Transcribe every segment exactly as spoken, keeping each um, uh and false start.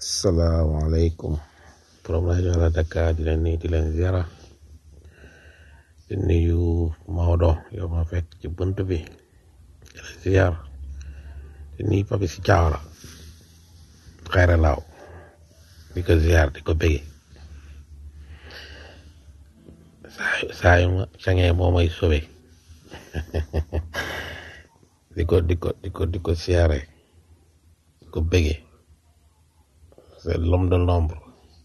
Assalamualaikum. From rajo la Dakar di leen nuyu di leen ziara di nuyu Maodo yow ma fekk ci bunt bi di leen ziar di nuyu Papi si Caawara xayra laaw di ko ziar di ko bëgge saa saa yu ma cangee moo may sobe di ko di ko di ko di ko ziare di ko bëgge c'est l'homme de l'ombre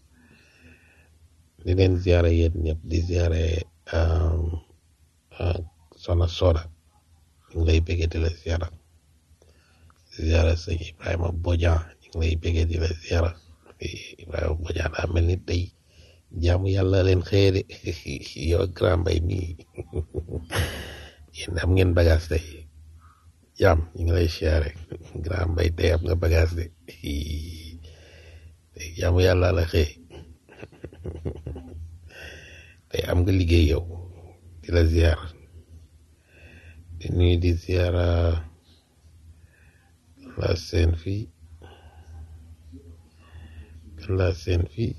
di leen ziare yéen ñëpp di ziare Soxna Soda ñu ngi lay bëgge di la ziara di ziare sëñ Ibrahima Bodian ñu ngi lay bëgge di la ziara Ibrahima Bodian daa mel ni tey jaamu yàlla leen xëyre yow grand mbay mii yéen am ngeen bagage tey jaam ñu ngi lay ziare grand mbay tey am nga bagage de tey jaamu yàlla la xëy tey am nga liggéey yow di la ziar di nuyu di ziara la seen fii la seen fii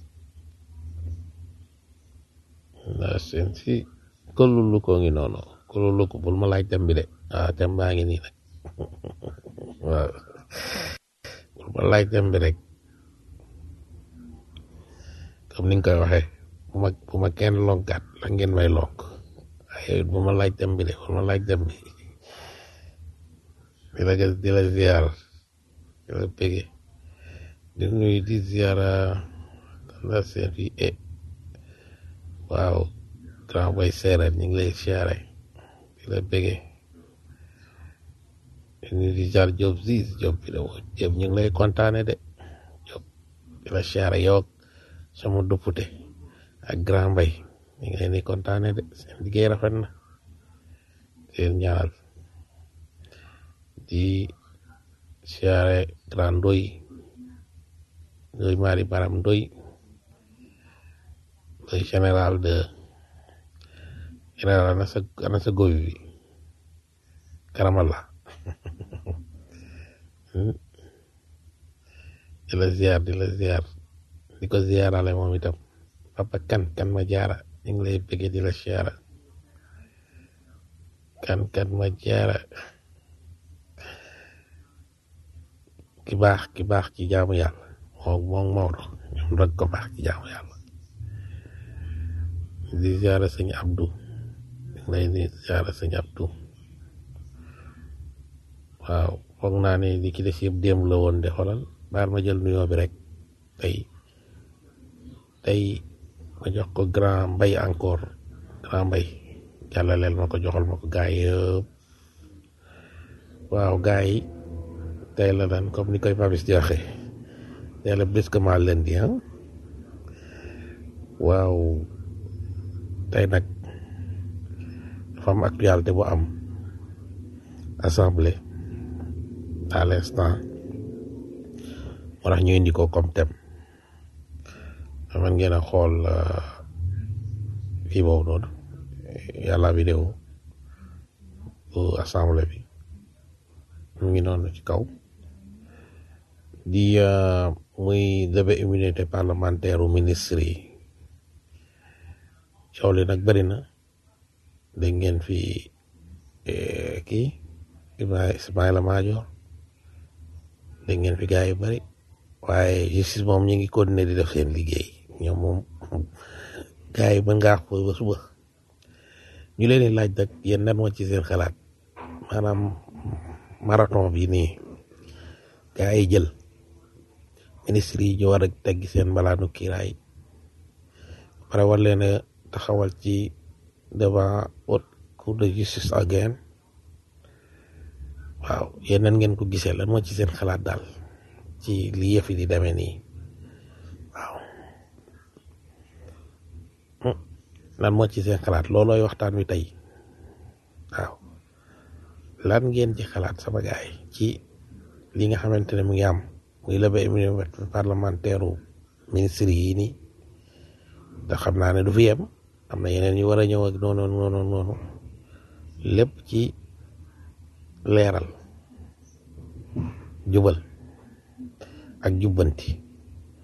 la seen fii kolulu ko ngi noonu kolulu ko bul ma laaj tem bi de ah tem baa ngi nii nag waaw bul ma laaj tem bi rek comme ni nga koy waxee bu ma bu ma kenn lonkaat la ngeen may lonk waaye bu ma laaj tem bi de bul ma laaj tem bi di la di la ziar di la pege di nuyu di ziara la seen fii e waaw grand boy seereer ñu ngi lay ziare di la pege di nuyu di ziar Job Ziz Job bi de woo Job ñu ngi lay kontaane de Job di la ziare yow sama duppute ak grand mbay ñu ngi leen di kontaane de seen liggéey rafet na seen ñaanal di siyaare grand ndoy ndoy mari baram ndoy ndoy général de général ana sa ana sa goy bi karamala di la ziar di la ziar di ko ziarale moom itam papa kan kan ma jaara ñu ngi lay bëgge di la ziara kan kan ma jaara ki baax ki baax ci jaamu yàlla moom moom Maodo ñoom rek ko baax ci jaamu yàlla di ziara sëñ Abdou ñu ngi lay di ziara sëñ Abdou waaw foog naa ne li ci des yëpp démb la woon de xolal baal ma jël nuyoo bi rek tey tey ma jox ko grand mbay encore grand mbay jàllaleel ma ko joxal ma ko gaay yëpp waaw gaay yi tey la daan comme ni koy Papis di waxee tey la brusquement lundi ah waaw tey nag dafa am actualité bu am assemblée à l'instant moo tax ñu indi ko comme thème man ngeen a xool fii boobu noonu yàlla vidéo bu assemblée bi mu ngi noonu ci kaw di muy lever immunité parlementaire u ministre yi coow li nag bëri na dégg ngeen fi kii Ismaïla Madior dégg ngeen fi gars yu bëri waaye justice moom ñu ngi continuer di def seen liggéey ñoom moom gars yi mën ngaa ko ba suba ñu leen di laaj nag yéen nan moo ci seen xalaat maanaam marathon bi nii gars yi jël ministre yi ñu war a teggi seen mbalaanu kiiraay pare war leen a taxawal ci devant haute cour de justice again waaw yéen nan ngeen ko gisee lan moo ci seen xalaat daal ci li yëf yi di demee nii waaw lan moo ci seen xalaat loolooy waxtaan wi tey waaw lan ngeen ci xalaat sama gaay ci li nga xamante ne mu ngi am muy lever immunité parlementaire u ministre yi nii te xam naa ne du fi yem am na yeneen yu war a ñëw ak noonu noonu noonu lépp ci leeral jubal ak jubbanti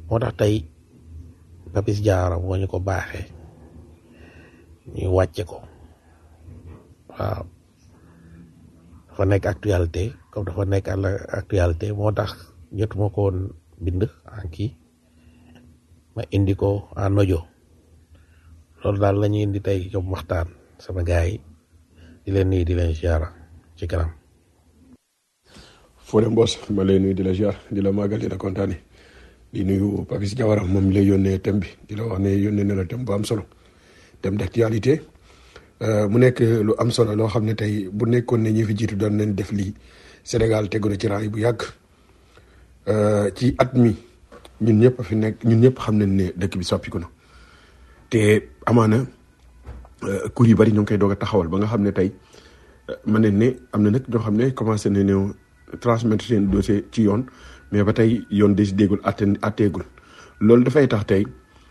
moo tax tey Papis Diawara moo ñu ko baaxee ñu wàcce ko waaw dafa nekk actualité comme dafa nekk actualité moo tax jotuma ko woon bind en kii ma indi ko en audio loolu daal la ñuy indi tey comme waxtaan sama gars yi di leen nuyu di leen ziara ci kanam. Fodé Mbos ma lay nuyu di la ziar di la màggal di la kontaane di nuyu Papis Diawara moom lay yónnee thème bi di la wax ne yónnee na la thème bu am solo thème d'actualité mu nekk lu am solo loo xam ne tey bu nekkoon ne ñi fi jiitu doon nañ def lii Sénégal tegu na ci rang yi bu yàgg ci at mi ñun ñëpp fi nekk ñun ñëpp xam nañ ne dëkk bi soppiku na te amaana kur yu bari ñoo ngi koy doog a taxawal ba nga xam ne tey mën nañ ne am na nag ñoo xam ne commencé nañu transmettre seen dossier ci yoon mais ba tey yoon décidéegul atte atteegul loolu dafay tax tey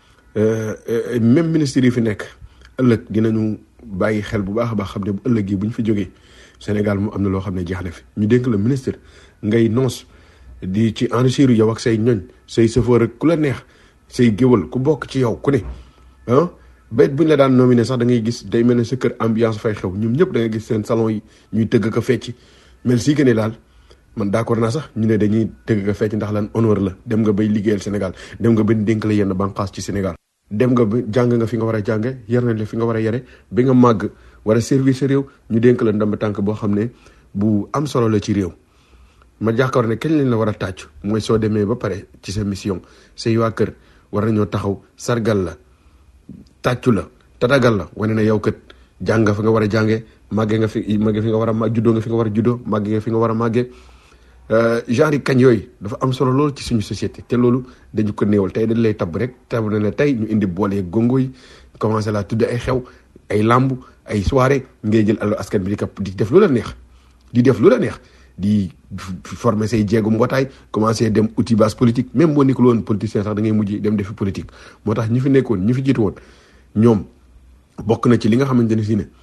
même ministres yi fi nekk ëllëg dinañu bàyyi xel bu baax a baax xam ne bu ëllëg yi bu ñu fi jógee Sénégal mu am na loo xam ne jeex na fi ñu dénk la ministre ngay noos di ci enrichir yow ak say ñoñ say chauffeur ak ku la neex say géwal ku bokk ci yow ku ne ah bet buñ la daan nominé sax da ngay gis day mel ne sa kër ambiance fay xew ñoom ñëpp da ngay gis seen salon yi ñuy tëgg ko fecc mel si que ne daal man d'accord naa sax ñu ne dañuy tëgg ko fecc ndax lan honneur la dem nga bay liggéeyal Sénégal dem nga ba dénk la yenn bànqaas ci Sénégal dem nga ba jàng nga fi nga war a jànge yar nañ la fi nga war a yare bi nga màgg war a servir sa réew ñu dénk la ndamba tànk boo xam ne bu am solo la ci réew ma jàkkaar ne kañ lañ la war a tàcc mooy soo demee ba pare ci sa mission say waa kër war nañoo taxaw sargal la tàccu la tatagal la wane na yow kat jàng nga fi nga war a jànge màggee nga fi màggee fi nga war a màgg juddoo nga fi nga war a juddoo màggee nga fi nga war a màggee genre yi kañ yooyu dafa am solo loolu ci suñu société te loolu dañu ko néewal tey dañ lay tabb rek tabb na la tey ñu indi boole gongo yi commencé laa tudde ay xew ay làmb ay soirée ngay jël allo askan bi di kap di def lu la neex di def lu la neex di former say jéegu mbootaay commencé dem outil base politique même boo nekkul woon politicien sax da ngay mujj dem defi politique moo tax ñi fi nekkoon ñi fi jiitu woon ñoom bokk na ci li nga xamante ne si ne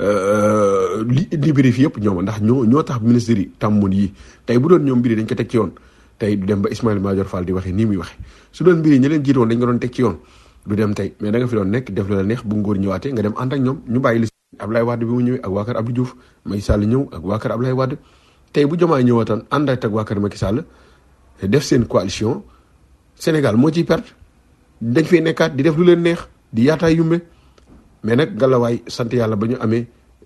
li indi mbiri fi yëpp ñoom ndax ñoo ñoo tax ministre yi tàmmoon yi tey bu doon ñoom mbiri dañ ko teg ci yoon tey du dem ba Ismaïla Madior Fall di waxee nii muy waxe su doon mbiri ñi leen jiitu woon dañ ko doon teg ci yoon du dem tey mais da nga fi doon nekk def la neex bu ngóor ñëwaatee nga dem ànd ak ñoom ñu bàyyi li Abdoulaye Wade bi mu ñëwee ak waa kër Abdou Diouf Macky Sall ñëw ak waa kër Abdoulaye Wade tey bu Diomaye ñëwaatoon ànd ak waa kër Macky Sall def seen coalition Sénégal moo ciy perte dañ fay nekkaat di def lu leen neex di yaataay yumbe mais nag galawaay sant yàlla ba ñu amee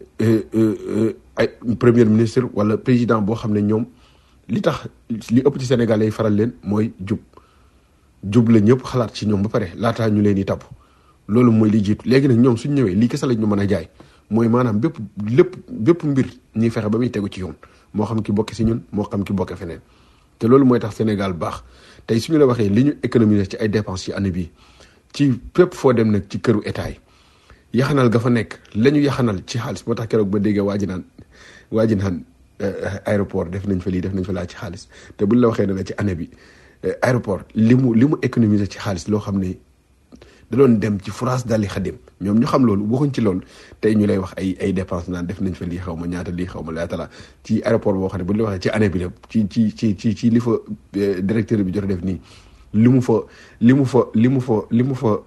ay premier ministre wala président boo xam ne ñoom li tax li ëpp ci Sénégal yi faral leen mooy jub jub la ñëpp xalaat ci ñoom ba pare laataa ñu leen di tabb loolu mooy li jiitu léegi nag ñoom suñ ñëwee lii kese lañ ñu mën a jaay mooy maanaam bépp lépp bépp mbir ñuy fexe ba muy tegu ci yoon moo xam ki bokk si ñun moo xam ki bokk feneen te loolu mooy tax Sénégal baax tey suñu la waxee li ñu économiser ci ay dépenses ci année bii ci fépp foo dem nag ci këru état yi yaxanal ga fa nekk la ñu yaxanal ci xaalis moo tax keroog ba déggee waa ji naan waa ji naan aéroport def nañ fa lii def nañ fa laa ci xaalis te buñ la waxee ne la ci année bi aéroport li mu li mu économiser ci xaalis loo xam ne da doon dem ci France daal di xadim ñoom ñu xam loolu waxuñ ci loolu tey ñu lay wax ay ay dépenses naan def nañ fa lii xaw ma ñaata lii xaw ma laata la ci aéroport boo xam ne buñ la waxee ci année bi la ci ci ci ci ci li fa directeur bi jot a def nii li mu fa li mu fa li mu fa li mu fa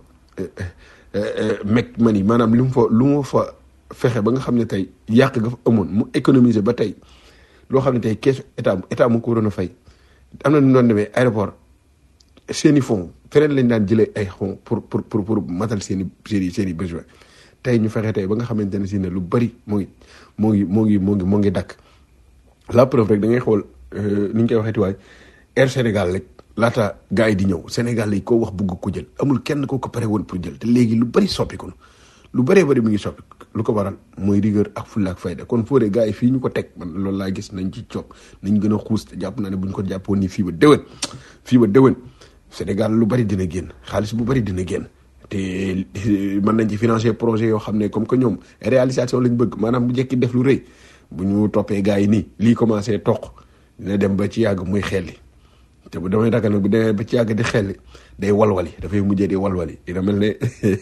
mec man yi maanaam li mu fa lu mu fa fexe ba nga xam ne tey yàq nga fa amoon mu économiser ba tey loo xam ne tey keesu état état mu ko waroon a fay am na nu doon demee aéroport seen i fonds feneen lañ daan jëlee ay fonds pour pour pour pour matal seen i seen i seen i besoin tey ñu fexe tey ba nga xamante ne si ne lu bari moo ngi moo ngi moo ngi moo ngi moo ngi dakk la preuve rek da ngay xool ni ñu koy waxeeti waay Air Sénégal rek laata gars yi di ñëw Sénégal yi koo wax bëgg ko jël amul kenn koo ko pare woon pour jël te léegi lu bari soppiku na lu bëree bëri mu ngi soppi lu ko waral mooy rigueur ak fulla ak fayda kon foo dee gars yi fii ñu ko teg man loolu laa gis nañ ci coog nañ gën a xuus te jàpp naa ne bu ñu ko jàppoon nii fii ba déwén fii ba déwén Sénégal lu bari dina génn xaalis bu bari dina génn te mën nañ ci financer projet yoo xam ne comme que ñoom réalisation lañ bëgg maanaam bu jekki def lu rëy bu ñu toppee gars yi nii lii commencé toq dina dem ba ci yàgg muy xelli te bu damay ragal nag bu demee ba ci yàgg di xelli day walwali dafay mujjee di walwali dina mel ne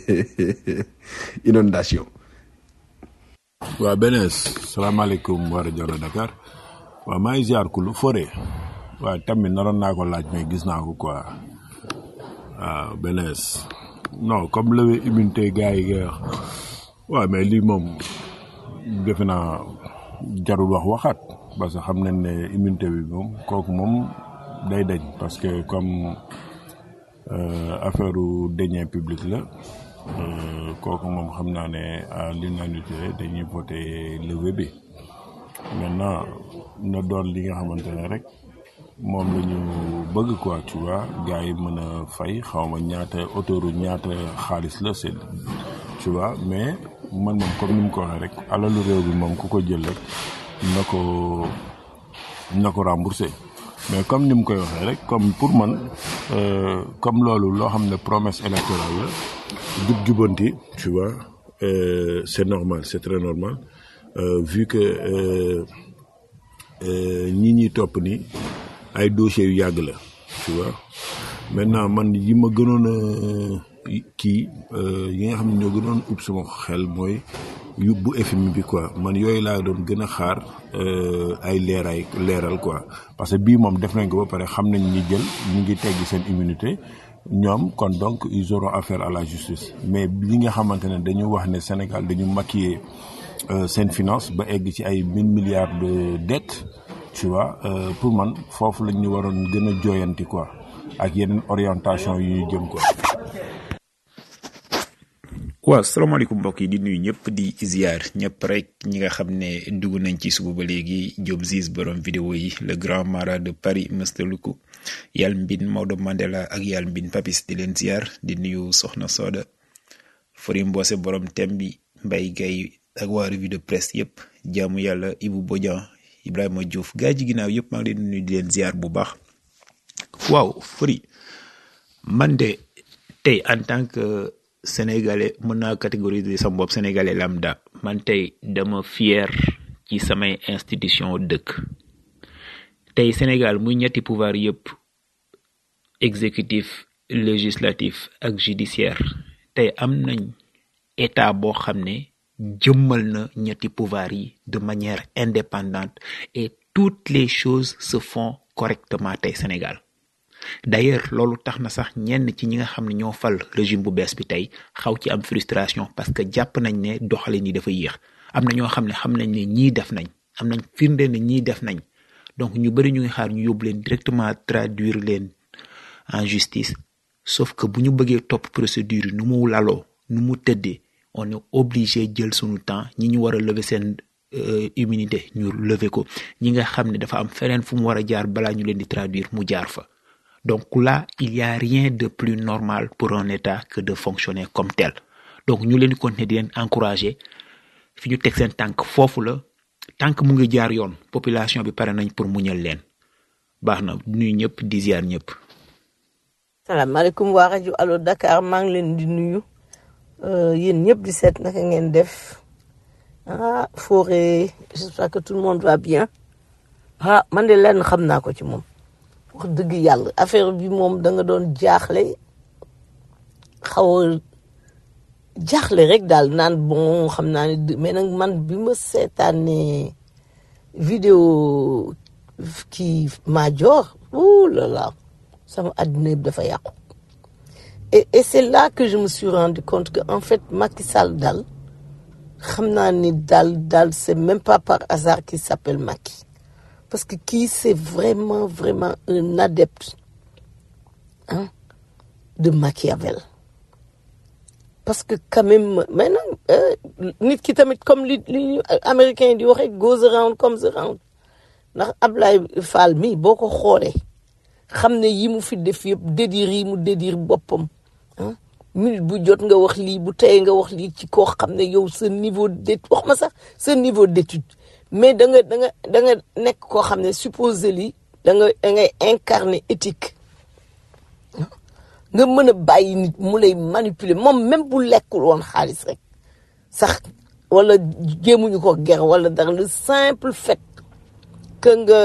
inondation. waaw Benes salaamaaleykum waa rajo Dakar waaw maa ngi ziar ku lu Fodé waaw tamit naroon naa ko laaj mais gis naa ko quoi waaw benees non comme levée immunité gars yi ngay wax waaw mais lii moom defe naa jarul wax waxaat parce que xam nañ ne immunité bi moom kooku moom day dañ parce que comme euh, affaire u deniers publics la euh, kooku moom xam naa ne à l'unanimité dañuy voté levée bi maintenant na doon li nga xamante ne rek moom la ñu bëgg quoi tu vois gars yi mën a fay xaw ma ñaata autoroute ñaata xaalis la c'est tu vois mais man moom comme ni mu ko waxee rek alalu réew bi moom ku ko jël rek na ko na ko remboursé mais comme ni mu koy waxee rek comme pour man euh, comme loolu loo xam ne promesse électorale la jub jubanti tu vois euh, c'est normal c'est très normal euh, vu que ñi ñuy topp ni ay dossiers yu yàgg la tu vois maintenant man yi ma gënoon a kii yi nga xam ne ñoo gënoon ub sama xel mooy yu bu F M I bi quoi man yooyu laa doon gën a xaar ay leeraay leeral quoi parce que bii moom def nañ ko ba pare xam nañ ñi jël ñu ngi teggi seen immunité ñoom kon donc ils auront affaire à la justice mais li nga xamante ne dañu wax ne Sénégal dañu maquiller seen finance ba egg ci ay mille milliards de dettes tu vois euh, pour man foofu lañ ñu waroon gën a jooyanti quoi ak yeneen orientation yu ñu jëm quoi. waaw salaamaaleykum mbokk yi di nuyu ñëpp di ziar ñëpp rek ñi nga xam ne dugg nañ ci suba ba léegi Diop Ziz borom vidéo yi le grand mara de Paris Mister Luku Yal Mbin Maodo Mandela ak Yal Mbin Papis di leen ziar di nuyu Soxna Soda Fori Mbose borom thème bi Mbaye Gaye ak waa revue de presse yëpp jaamu yàlla Ibou Bodian Ibrahima Diouf gaa ji ginnaaw yëpp maa ngi leen di nuyu di leen ziar bu baax. waaw Fori man de tey en tant que sénégalais mën naa catégoriser sama bopp sénégalais lambda man tey dama fier ci samay institution dëkk tey Sénégal muy ñetti pouvoir yëpp exécutif législatif ak judiciaire tey am nañ état boo xam ne jëmmal na ñetti pouvoir yi de manière indépendante et toutes les choses se font correctement tey Sénégal. D'ailleurs loolu tax na sax ñenn ci ñi nga xam ne ñoo fal régime bu bees bi tey xaw ci am frustration parce que jàpp nañ ne doxalin yi dafa yéex am na ñoo xam ne xam nañ ne ñii def nañ am nañ firnde ne ñii def nañ donc ñu bëri ñu ngi xaar ñu yóbbu leen directement traduire leen en justice sauf que bu ñu bëggee topp procédure yi nu mu laloo nu mu tëddee on est obligé jël sunu temps ñi ñu war a lever seen euh, immunité ñu lever ko ñi nga xam ne dafa am feneen fu mu war a jaar balaa ñu leen di traduire mu jaar fa. Donc là, il n'y a rien de plus normal pour un État que de fonctionner comme tel. Donc nous les continuer di leen encourager fi ñu teg seen tànk foofu la tànk mu ngi jaar yoon population bi pare nañ pour muñal leen baax na nuyu ñëpp di ziar ñëpp. salaamaaleykum waa rajo Allo Dakar maa ngi leen di nuyu yéen ñëpp di seet naka ngeen def ah Fauré j'espère que tout le monde va bien ah man de lenn xam naa ko ci moom. wax dëgg yàlla affaire bi moom da nga doon jaaxle xaw a jaaxle rek daal naan bon xam naa ne mais nag man bi ma seetaanee vidéo kii Madior oh là là sama àddina yëpp dafa yàqu et et c'est là que je me suis rendu compte que en fait Macky Sall daal xam naa ni daal daal c'est même pas par hasard qu'il s'appelle Macky. Parce que qui c'est vraiment, vraiment un adepte hein, de Machiavel. Parce que quand même, maintenant, nit ki tamit comme li li américain di wax rek goes around comes around. Ndax Ablaye Fall mi boo ko xoolee xam ne yi mu fi def yëpp dédire yi mu dédire boppam ah minute bu jot nga wax lii bu tey nga wax lii ci koo xam ne yow sa niveau d'étude wax ma sax sa niveau d'étude mais da nga da nga da nga nekk koo xam ne supposé li da nga da ngay incarner éthique nga mën a bàyyi nit mu lay manipuler moom même bu lekkul woon xaalis rek sax wala jéemuñu ko ger wala dara le simple fait que nga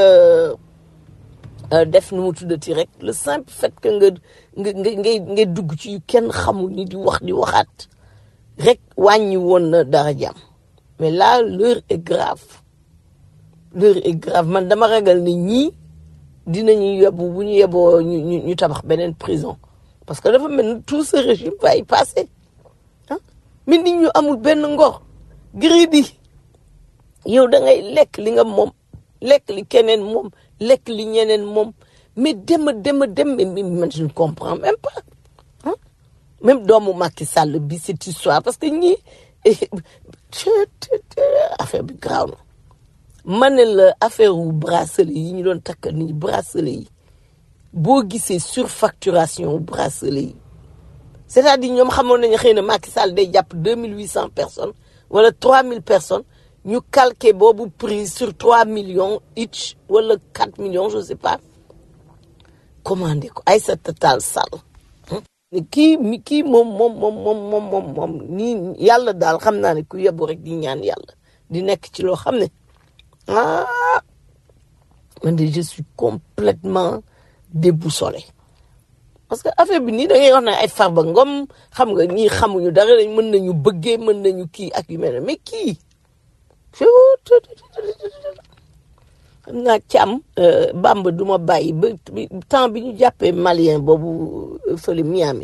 def nu mu tuddati rek le simple fait que nga nga nga ngay ngay dugg ci yu kenn xamul ni di wax di waxaat rek wàññi woon na dara jàmm mais là l'heure est grave l'heure est grave man dama ragal ni ñii dinañu yebbu bu ñu yeboo ñu ñu tabax beneen prison parce que dafa mel ni tout ce régime va y passer ah mais nit ñu amul benn ngor greedy yow da ngay lekk li nga moom lekk li keneen moom lekk li ñeneen moom mais dem a dem a dem mais man je ne comprends même pas ah même doomu Macky Sall bi cette histoire parce que ñii affaire bi graaw na ma ne la affaire wu bracelet yi ñu doon takk nii bracelet yi boo gisee surfacturation wu bracelet yi c'est-à-dire ñoom xamoon nañu xëy na Macky Sall day jàpp deux mille huit cent personnes wala trois mille personnes ñu calqué boobu prix sur trois millions each wala quatre millions je sais pas commandé ko Aïssata Tall Sall kii mi kii moom moom moom moom moom moom moom nii yàlla daal xam naa ne ku yebu rek di ñaan yàlla di nekk ci loo xam ne ah man de je suis complètement déboussolé parce que affaire bi nii da ngay wax ne ay Farba Ngom xam nga ñii xamuñu dara dañ mën nañu bëggee mën nañu kii ak yu mel ne mais kii xam naa càmm Bamba du ma bàyyi ba temps bi ñu jàppee malien boobu fële Miami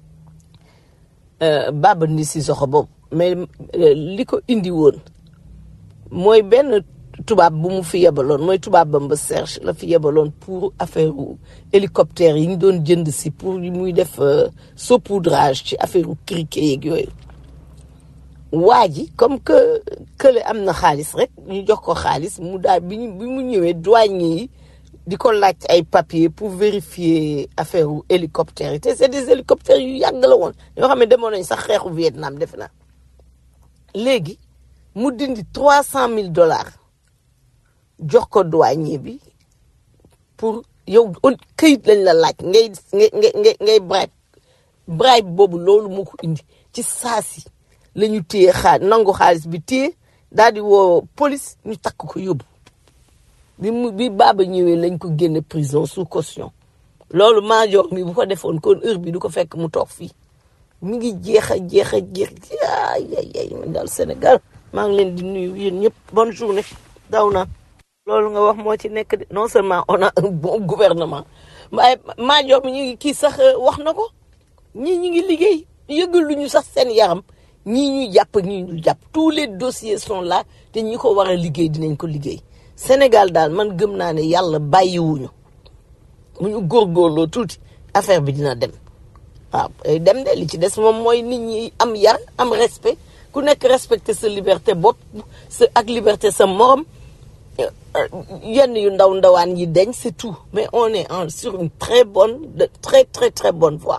Baba ndi si soxo boobu mais li ko indi woon mooy benn tubaab bu mu fi yebaloon mooy tubaab Bamba Serge la fi yebaloon pour affaire hélicoptère yi ñu doon jënd si pour muy def saupoudrage ci affaire criquet yeeg yooyu waa ji comme que kële am na xaalis rek ñu jox ko xaalis mu daal bi ñu bi mu ñëwee douanier yi di ko laaj ay papier pour vérifier affaire hélicoptère yi te c'est des hélicoptères yu yàgg la woon yoo xam ne demoon nañ sax xeexu Vietnam defe naa léegi mu dindi trois cent mille dollars jox ko douanier bi pour yow këyit lañ la laaj ngay ngay ngay ngay bribe bribe boobu loolu moo ko indi ci saasi la ñu téye xaalis nangu xaalis bi téye daal di woo police ñu takk ko yóbbu bi mu bi Baba ñëwee lañ ko génne prison sous caution loolu Madior mi bu ko defoon kon heure bi du ko fekk mu toog fii mi ngi jeex a jeex a jeex ay ay ay man daal Sénégal maa ngi leen di nuyu yéen ñëpp bonne journée daw na loolu nga wax moo ci nekk de non seulement on a un bon gouvernement waaye Madior mi ñu ngi kii sax wax na ko ñii ñu ngi liggéey yëgal lu ñu sax seen yaram ñii ñuy jàpp ñii ñu jàpp tous les dossiers sont là te ñi ko war a liggéey dinañ ko liggéey Sénégal daal man gëm naa ne yàlla bàyyiwuñu mu ñu góorgóorloo tuuti affaire bi dina dem waaw dem de li ci des moom mooy nit ñi am yar am respect ku nekk respecter sa liberté bopp sa ak liberté sa morom yenn yu ndaw ndawaan yi deñ c'est tout mais on est en sur une très bonne de très très très bonne voie.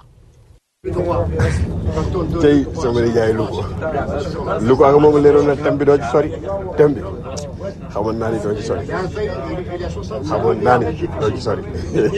tey sama nijaay lu ko lu ko ak moom leeroon na thème bi doo ci sori thème bi xamoon naa ni doo ci sori xamoon naa ni doo ci sori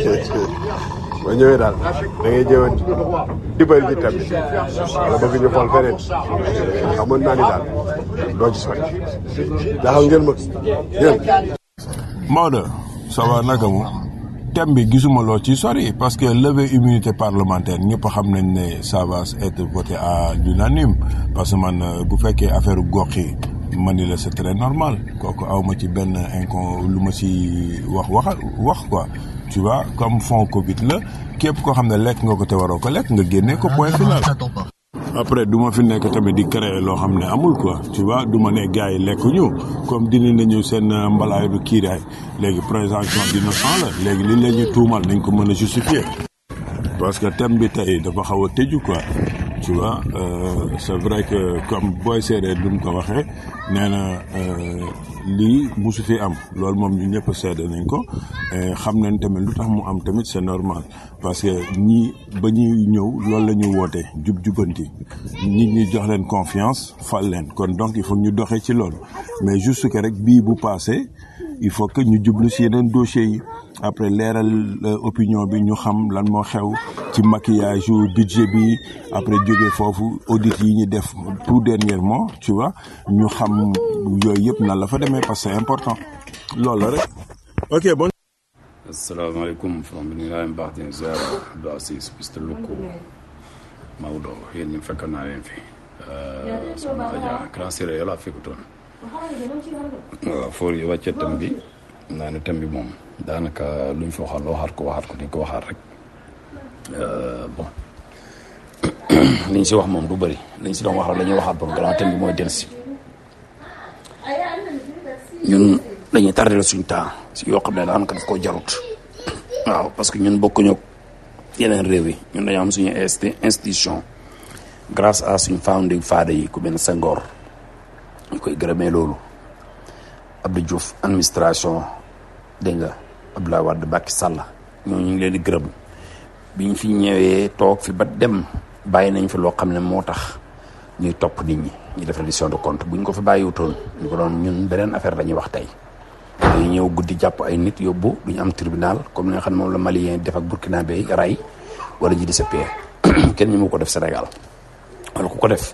ba ñëwee daal da ngay jëwoon dimbali ci thème bi wala bëgg ñu xool feneen xamoon naa ni daal doo ci sori daxal ngeen ma yéen Maodo ça va naka mu thème bi gisuma loo ci sori parce que lever immunité parlementaire ñëpp xam nañ ne ça va être voté à l'unanime parce que man bu fekkee affaire gox yi man ni la c'est très normal kooku awma ci benn incon lu ma ci wax wax wax quoi tu vois comme fond Covid la képp koo xam ne lekk nga ko te waroo ko lekk nga génnee ko point final. après du ma fi nekk tamit di créer loo xam ne amul quoi tu vois du ma ne gars yi lekk ñu comme dindi nañu seen mbalaay du kiiraay léegi présomption d'innocence la léegi li la ñu tuumal nañ ko mën a justifier parce que thème bi tey dafa xaw a tëju quoi tu vois euh, c'est vrai que comme booy séeréer lu mu ko waxee nee na lii musu fi am loolu moom ñu ñëpp seede nañ ko xam nañ tamit lu tax mu am tamit c'est normal parce que ñii ba ñuy ñëw loolu la ñu woote jub jubanti nit ñi jox leen confiance fal leen kon donc il faut ñu doxee ci loolu mais juste que rek bii bu passé il faut que ñu jublu si yeneen dossiers yi après leeral opinion bi ñu xam lan moo xew ci maquillage yu budget bi après jóge foofu audit yi ñu def tout dernièrement tu vois ñu xam yooyu yëpp nan la fa demee parce que c'est important loolu la rek ok bon. asalaamaaleykum from bi ni laa leen baax di ziar Abdou Aziz Mister Loko Maodo yéen ñu fekk naa leen fi sama Adja grand séré yàlla fekkutoon waaw foor yi wàcce thème bi naa ne thème bi moom daanaka luñ fa waxal waxaat ko waxaat ko ni ko waxaat rek bon liñ si wax moom du bëri liñ si doon wax rek la ñuy waxaat bon grand thème bi mooy dellusi ñun dañuy tardé suñ temps si yoo xam ne daanaka daf koo jarut waaw parce que ñun bokkuñu yeneen réew yi ñun dañoo am suñu institution grâce à suñu founding father yi ku mel ne Senghor ñu koy gërëmee loolu Abdou Diouf administration dégg nga Abdoulaye Wade Macky Sall ñoo ñu ngi leen di gërëm biñ fi ñëwee toog fi ba dem bàyyi nañ fi loo xam ne moo tax ñuy topp nit ñi ñu def reddition de compte buñ ko fi bàyyiwutoon ñu ko doon ñun beneen affaire la ñuy wax tey dañuy ñëw guddi jàpp ay nit yóbbu duñu am tribunal comme li nga xam ne moom la Malien def ak Burkinabé ray wala ji di sa pie kenn ñu mu ko def Sénégal wala ku ko def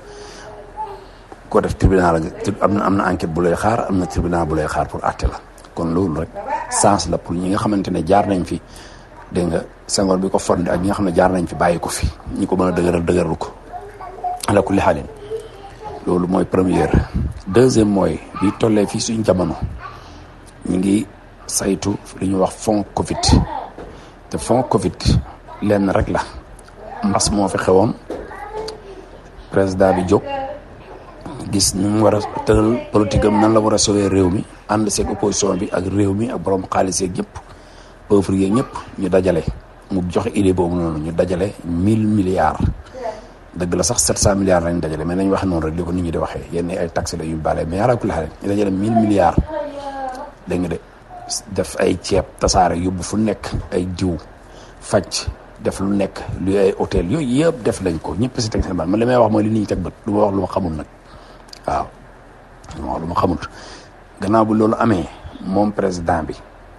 ko def tribunal am na am na enquête bu lay xaar am na tribunal bu lay xaar pour àtte la kon loolu rek sens la pour ñi nga xamante ne jaar nañ fi dégg nga Senghor bi ko fondé ak ñi nga xam ne jaar nañ fi bàyyi ko fi ñi ko mën a dëgëral dëgëral ko ala kulli xaalin loolu mooy première. deuxième mooy bi tollee fii suñ jamono ñu ngi saytu li ñuy wax fond Covid te fond Covid lenn rek la mbas moo fi xewoon président bi jóg gis ni mu war a tëral politique am nan la war a sauver réew mi ànd seeg opposition bi ak réew mi ak borom xaalis yeeg ñëpp pauvre yeeg ñëpp ñu dajale mu joxe idée boobu noonu ñu dajale mille milliards dëgg la sax sept cent milliards lañ dajale mais nañ wax noonu rek li ko nit ñi di waxee yenn ay taxes la yu bale mais yàlla ku la ñu dajale mille milliards dégg nga de def ay ceeb tasaare yóbbu fu nekk ay diw faj def lu nekk lu ay hôtel yooyu yëpp def lañ ko ñëpp si teg seen baat man li may wax mooy li nit ñi teg bët du ma wax lu ma xamul nag waaw lu ma wax lu ma xamul gannaaw bu loolu amee moom président bi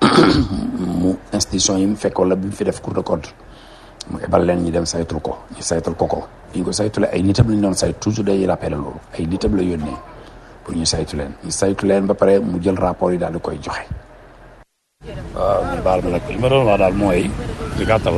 mu institution yi mu fekk wala bi mu fi def cour de compte mu ebal leen ñu dem saytul ko ñu saytul ko ko ñu ko saytule ay nitam lañ doon saytu toujours day rappelé loolu ay nitam la yónnee pour ñu saytu leen ñu saytu leen ba pare mu jël rapport yi daal di koy joxe. waaw ñu baal ma nag li ma doon wax daal mooy di gàttal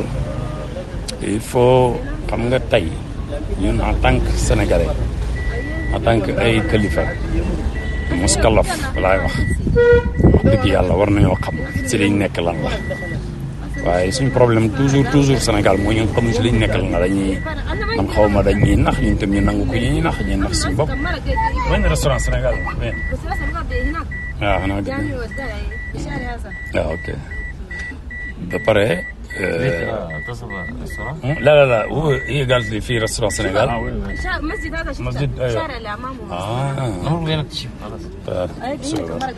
il faut xam nga tey ñun en tant que sénégalais en tant que ay kilifa muskalaf laay wax dëgg yàlla war nañoo xam si liñ nekk lan la waaye suñ problème toujours toujours Sénégal moo ñu xamuñ si liñ nekk lan la dañuy man xaw ma dañuy nax ñun tam ñu nangu ko ñuy nax ñuy nax suñu bopp. benn restaurant Sénégal waaw xanaa dëgg waaw ok ba pare. لا لا لا هو هي قالت لي في رestaurant Sénégal. مسجد هذا مسجد الشارع اللي امامه. اه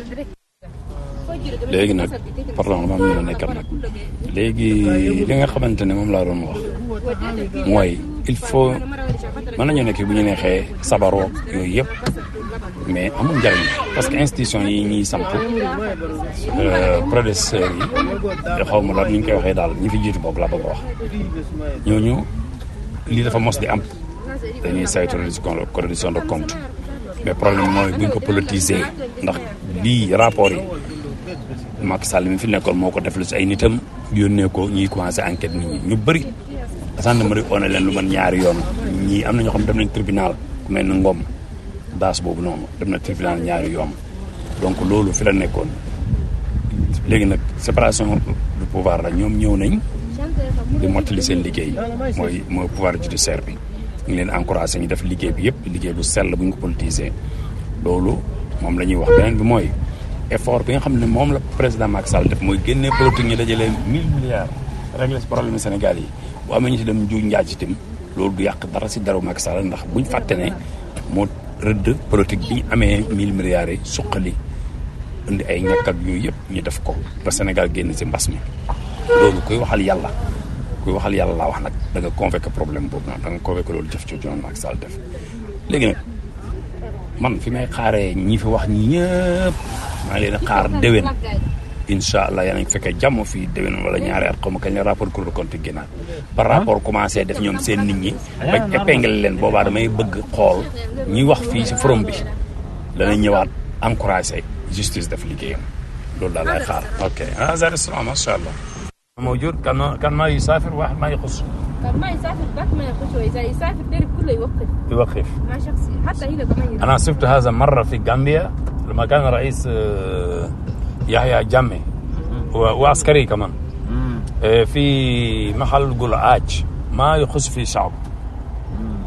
léegi nag pardon ma am ñu la nekkal nag léegi li nga xamante ne moom laa doon wax mooy il faut mën nañu nekk bu ñu neexee sabaroo yooyu yëpp mais amul njariñ parce que institution yi ñuy samp prédécesseurs yi xaw ma la ni ñu koy waxee daal ñi fi jiitu boobu laa bëgg a wax ñooñu lii dafa mos di am dañuy saytu reddition de compte mais problème mooy buñ ko politiser ndax lii rapport yi Macky Sall mi fi nekkoon moo ko def lu si ay nitam yónnee ko ñuy commencé enquête nit ñi ñu bëri gendarmerie on leen lu man ñaari yoon ñii am na ñoo xam dem nañ tribunal ku mel ni Ngom daas boobu noonu dem na tribunal ñaari yoon donc loolu fi la nekkoon léegi nag séparation du pouvoir la ñoom ñëw nañ di mottali seen liggéey mooy mooy pouvoir judiciaire bi ñu ngi leen encouragé ñu def liggéey bi yëpp liggéey bu sell bu ñu ko politiser loolu moom la ñuy wax beneen bi mooy effort bi nga xam ne moom la président Macky Sall def mooy génnee politique ñu dajale mille milliards régler si problème Sénégal yi bu amee ñu si dem njuuj njaaj itam loolu du yàq dara si dara Macky Sall ndax buñ fàtte ne moo rëdd politique bi ñu amee mille milliards yi suqali indi ay ñàkk ak yooyu yëpp ñu def ko ba Sénégal génn si mbas mi loolu kuy waxal yàlla kuy waxal yàlla laa wax nag da nga convoqué problème boobu nag da nga convoqué loolu jëf ci joon Macky Sall def léegi nag man fi may xaaree ñi fi wax ñi ñëpp maa ngi leen xaar déwén incha allah yéen a ngi fekkee jàmm fii déwén wala ñaari at xaw ma kañ la rapport Cour des comptes génnaat par rapport commencé def ñoom seen nit ñi bañ épingle leen boobaa damay bëgg xool ñi wax fii si forum bi danañ ñëwaat encouragé justice def liggéeyam loolu daal lay xaar. ok ah ça restaurant macha allah. موجود كان كان ما يسافر واحد ما يخص كان ما يسافر باك ما يخش إذا يسافر ديرك كله يوقف يوقف ما شخصي حتى هنا كمان. أنا شفت هذا مرة في غامبيا لما كان رئيس يحيى جامي وعسكري كمان في محل قلعاج ما يخص في شعب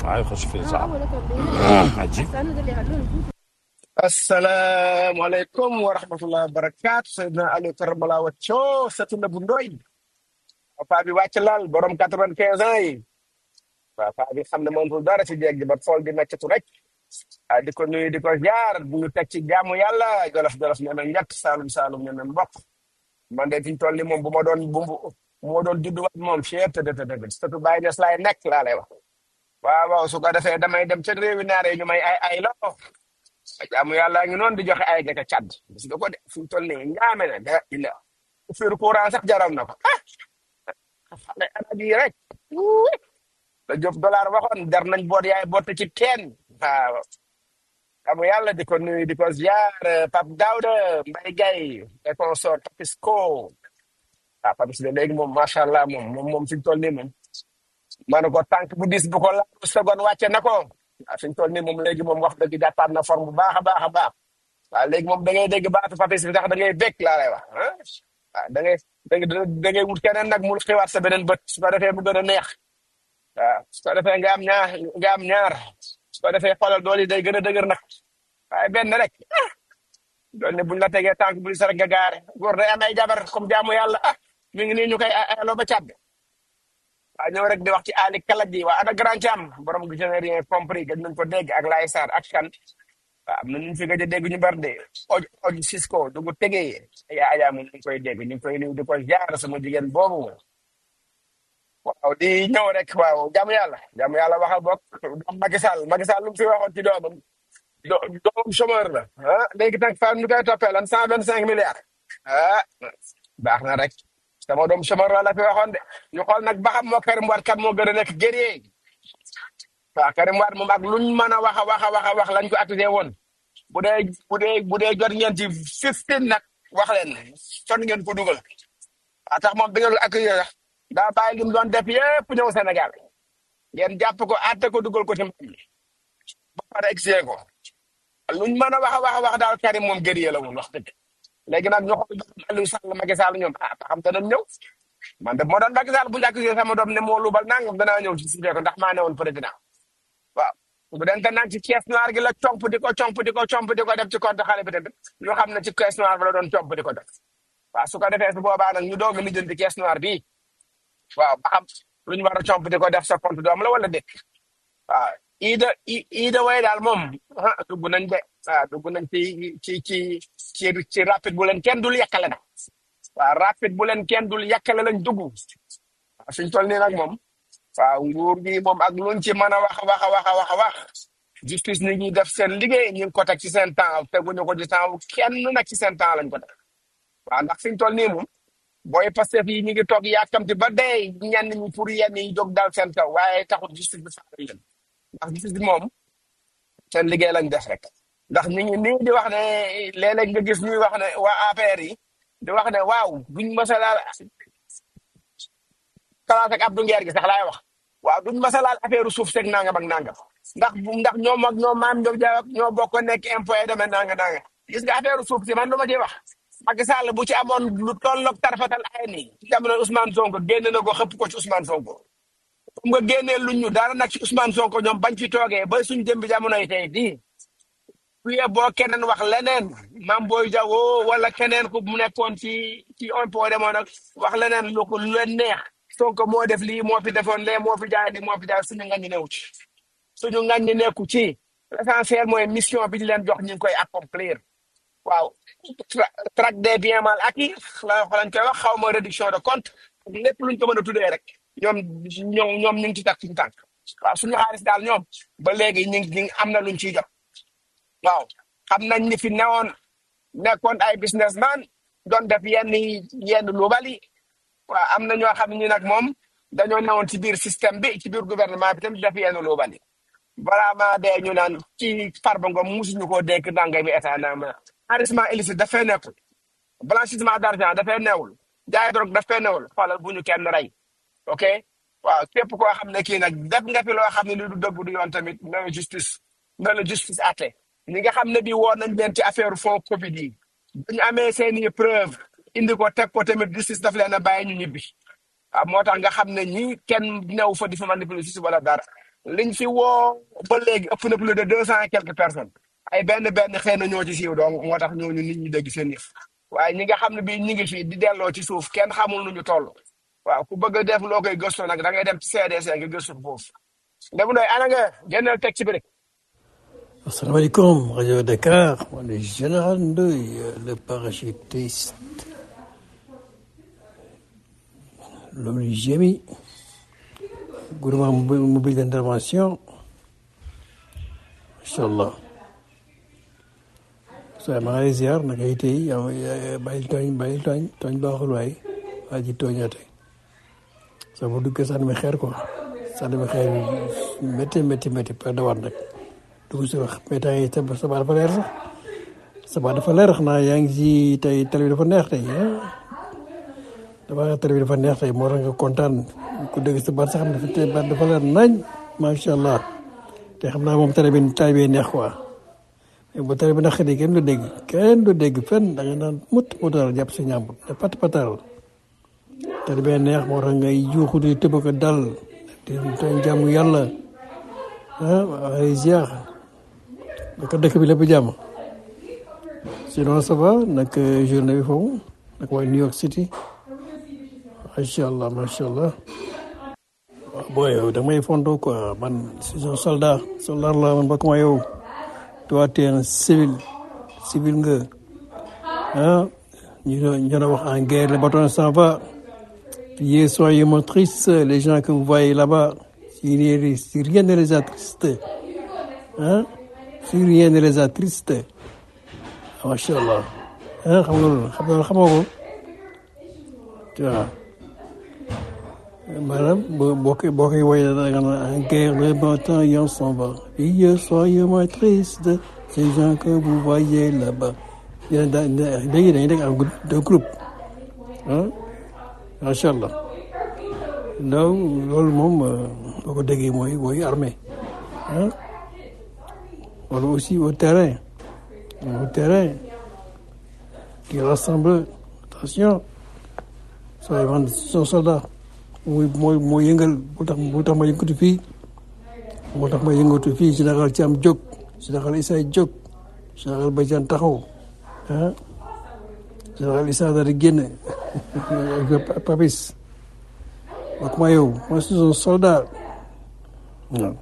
هيخش في اه صعب اول كان عجيب. بس انا ده اللي هلون Assalamualaikum warahmatullahi wabarakatuh. Sayyidina Ali Karamala Wacho, Satu Nabundoy. Papa bi wàcc lal borom quatre-vingt-quinze ans yi. Papa bi xam ne moom fu dara ci jeeg ji ba xool di neccatu rek. Ah di ko nuyu di ko jaar di ñu teg ci jaamu yàlla jolof jolof nee na ñett saalum saalum nee na mbokk. Man de fi ñu toll nii moom bu ma doon bu bu ma doon judduwaat moom cher te te te te surtout Baye Niass laay nekk laa lay wax. Waaw waaw su ko defee damay dem ca réewi naare yi ñu may ay ay loo. jaamu yàlla ngi noonu di joxe ay gerte càdd gis nga ko de fi mu toll nii ñaame na da illa fiir courant sax jaral na ko ah xale arab yi rek wuuy la job dollar waxoon jar nañ boot yaay boot ci teen waaw jaamu yàlla di ko nuyu di ko ziar Pape Daouda Mbaye Gaye et consort Papisco ah Papis de léegi moom macha allah moom moom moom fi mu toll nii moom ma ne ko tànk bu dis bu ko laal seconde wàcce na ko ah fi ñu toll nii moom léegi moom wax dëgg jàppaat na forme bu baax a baax a baax waaw léegi moom da ngay dégg baatu Papis bi tax da ngay békk laa lay wax ah waaw da ngay da ngay da ngay wut keneen nag mu xiwaat sa beneen bët su ko defee mu gën a neex waaw su ko defee nga am ñaar nga am ñaar su ko defee xoolal doole yi day gën a dëgër nag waaye benn rek ah doon ne buñ la tegee tànk bu sa rek nga gaare góor day am ay jabar comme jaamu yàlla ah mi ngi nii ñu koy ayaloo ba càdd waaw ñëw rek di wax ci Ali Kalaj ji waa ana grand Thiam borom je n'ai rien compris gëj nañ ko dégg ak Laye Sarr ak kan waaw am na ñu fi gëj a dégg ñu bari de oj oj Cisco du ko tegee yaa Adja moom ñu ngi koy dégg ñu ngi koy nuyu di ko jaar sama jigéen boobu waaw di ñëw rek waaw jaamu yàlla jaamu yàlla waxal bokk doom Macky Sall Macky Sall lu mu fi waxoon ci doomam do doomam chômeur la ah léegi nag fa ñu koy toppee lan cent vingt cinq milliards ah baax na rek sama doom chômeur la la fi waxoon de ñu xool nag ba xam moo Karim Wade kat moo gën a nekk guerrier waaw Karim Wade moom ak luñ mën a wax a wax a wax a wax lañ ko accusé woon bu dee bu dee bu dee jot ngeen ci fifteen nag wax leen son ngeen ko dugal waaw tax moom bi ngeen ko accusé sax daa bàyyi li mu doon def yëpp ñëw Sénégal ngeen jàpp ko àtte ko dugal ko ci mbam mi ba pare exilé ko luñ mën a wax a wax a wax daal Karim moom guerrier la woon wax dëgg léegi nag ñu xool Aliou Sall Macky Sall ñoom ah ba xam te nañ ñëw man de moo doon Macky Sall bu ñu accusé sama doom ne moo lubal nangam danaa ñëw ci si ko ndax maa ne woon président waaw bu dente nag ci caisse noire gi la comp di ko comp di ko comp di ko def ci compte xale bi tamit ñu xam ne ci caisse noire bi la doon comp di ko def waaw su ko defee su boobaa nag ñu doog a lijjanti caisse noire bii waaw ba xam lu ñu war a comp di ko def sa compte doom la wala déet waaw ida ida way daal moom ah dugg nañ de waaw dugg nañ ci ci ci ci ci rapide bu leen kenn dul yàkkale nag waaw rapide bu leen kenn dul yàkkale lañ dugg waaw suñ toll nii nag moom waaw nguur gi moom ak luñ ci mën a wax a wax a wax a wax a wax justice ni ñuy def seen liggéey ñu ngi ko teg ci seen temps teguñu ko ci temps kenn nag ci seen temps lañ ko teg waaw ndax suñ toll nii moom booy Pastef yi ñu ngi toog yàkkamti ba dee ñenn ñi pour yenn yi jóg dal seen kaw waaye taxut justice bi faale leen ndax justice bi moom seen liggéey lañ def rek ndax ñu ngi nii di wax ne léeg-léeg nga gis ñuy wax ne waa A P R yi di wax ne waaw duñ masa laal kalaas ak Abdou Nguer gi sax laay wax waaw duñ masa laal affaire suuf seeg nangam ak nangam ndax bu ndax ñoom ak ñoom maam Diop Diaw ak ñoo bokk nekk impôt yi demee nanga nanga gis nga affaire suuf si man lu ma ciy wax Macky Sall bu ci amoon lu tolloog tarfatal ay nii ci jamono Ousmane Sonko génne na ko xëpp ko ci Ousmane Sonko comme nga génnee luñ ñu dara nag ci Ousmane Sonko ñoom bañ fi toogee ba suñ jëm bi jamono yi tey di kuye boo keneen wax leneen Mame Boye Diao wala keneen ku mu nekkoon ci ci impôt demoon nag wax leneen lu ko lu leen neex Sonko moo def lii moo fi defoon lee moo fi jaay lii moo fi jaay suñu ngañ newu ci suñu ngañ nekku ci l'essentiel mooy mission bi ñu leen jox ñu ngi koy accomplir waaw traque des biens mal acquis la lañ koy wax xaw ma réduction de compte lépp luñ ko mën a tuddee rek ñoom ñoom ñoom ñu ngi ci tàkk suñu tànk waaw suñu xaalis daal ñoom ba léegi ñu ngi am na luñ ciy jot waaw xam nañ ni fi newoon nekkoon ay businessman doon def yenn yenn lu bali waaw am na ñoo xam ne nag moom dañoo newoon ci biir système bi ci biir gouvernement bi tamit def yenn lu bali balaa maa dee ñu naan ci Farba Ngom musuñu koo dénk ndànga mi état naa ma enrichissement illicite dafay nekkul blanchissement d'argent dafay newul jaay drogue dafay newul xoolal bu ñu kenn rey ok waaw képp koo xam ne kii nag def nga fi loo xam ne li du dëgg du yoon tamit na la justice na la justice àtte ñi nga xam ne bii woon nañ leen ci affaire fond Covid yi bu ñu amee seen i preuve indi ko teg ko tamit justice daf leen a bàyyi ñu ñibbi waaw moo tax nga xam ne ñii kenn new fa di fa manipuler justice wala dara liñ fi woo ba léegi ëpp na plus de deux cent et quelques personnes ay benn benn xëy na ñoo ci siiw donc moo tax ñooñu nit ñi dégg seen yëf waaye ñi nga xam ne bii ñi ngi fii di delloo ci suuf kenn xamul nu ñu toll waaw ku bëgg a def loo koy gëstu nag da ngay dem ci C D C nga gëstu foofu Lébu Ndoye ana nga génneel teg ci bi rek. Assalamu alaikum, Radio Dakar, moi le général Ndoye, le parachutiste, l'homme du G M I, gouvernement mobile, mobile d'intervention, Inch'Allah. So maa ngi ziar naka it yi yow bàyyil tooñ bàyyil tooñ tooñ baaxul waay waa ji tooñaate soo ma duggee sànni ma xeer quoi sànni ma xeer métti métti métti pa dawaat nag dugg si wax mais tey sa baa dafa leer sax sa baa dafa leer xanaa yaa ngi ci tey télé bi dafa neex tey dafa télé bi dafa neex tey moo tax nga kontaan ku dégg sa baat sax xam ne tey baat dafa leer nañ macha allah te xam naa moom télé bi tay bee neex quoi mais bu télé bi naqari kenn du dégg kenn du dégg fenn da nga naan mut mutal jàpp si ñàmbur te pat patal télé bee neex moo tax ngay juuxu di tëb ko dal di tooñ jàmm yàlla ah ay ziar naka dëkk bi lépp jàmm sinon ça va nag journée bi foofu nag waa New York City macha allah macha allah waaw booy yow da may fontoo quoi man si un soldat soldat la man ba kuma yow toi tu es un civil civil nga ah ñu ñu wax en guerre le bâton s'en va hier soyez moins tristes les gens que vous voyez là-bas si rien, si rien ne les attriste hein si rien ne les attriste macha allah ah xam nga loolu xam nga xamoo ko tu vois maanaam boo boo koy boo koy woyee da nga naan en guerre le bataillon s'en va hier soyez moins tristes ces gens que vous voyez là-bas yéen da léegi dañuy dégg en de groupe ah macha allah donc loolu moom boo ko déggee mooy mooy armée ah wala aussi au terrain au terrain qui rassemble attention sooy man son soldat mooy mooy moo yëngal bu tax bu tax ma yëngatu fii moo tax ma yëngatu fii général Thiam jóg général Issa jóg général Badiane taxaw ah général Issa daal di génn Papis ak ma yow moi je suis un soldat waaw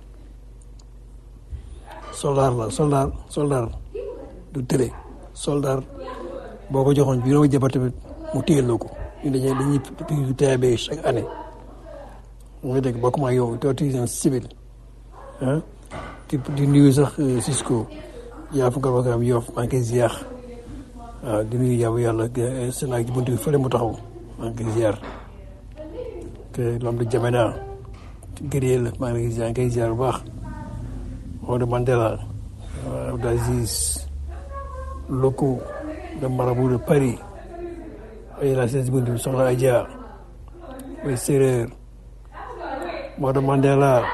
soldat la soldat soldat du télé soldat boo ko joxoon juróomi jabar tamit mu téyel na ko ñu dañuy dañuy piqûre T B chaque année mooy dégg bokk ma yow toi tu es un civil ah di di nuyu sax Cisco yaa fa nga am Yoff maa ngi koy ziar waaw di nuyu yàlla yàlla seen ak buntu bi fële mu taxaw maa ngi koy ziar que l'homme de Djamena guerrier la maa ngi maa ngi koy ziar bu baax Maodo Mandela Abdou Aziz Loko le marabout de Paris ay la seen buntu bi soxna Adja mooy séeréer Maodo Mandela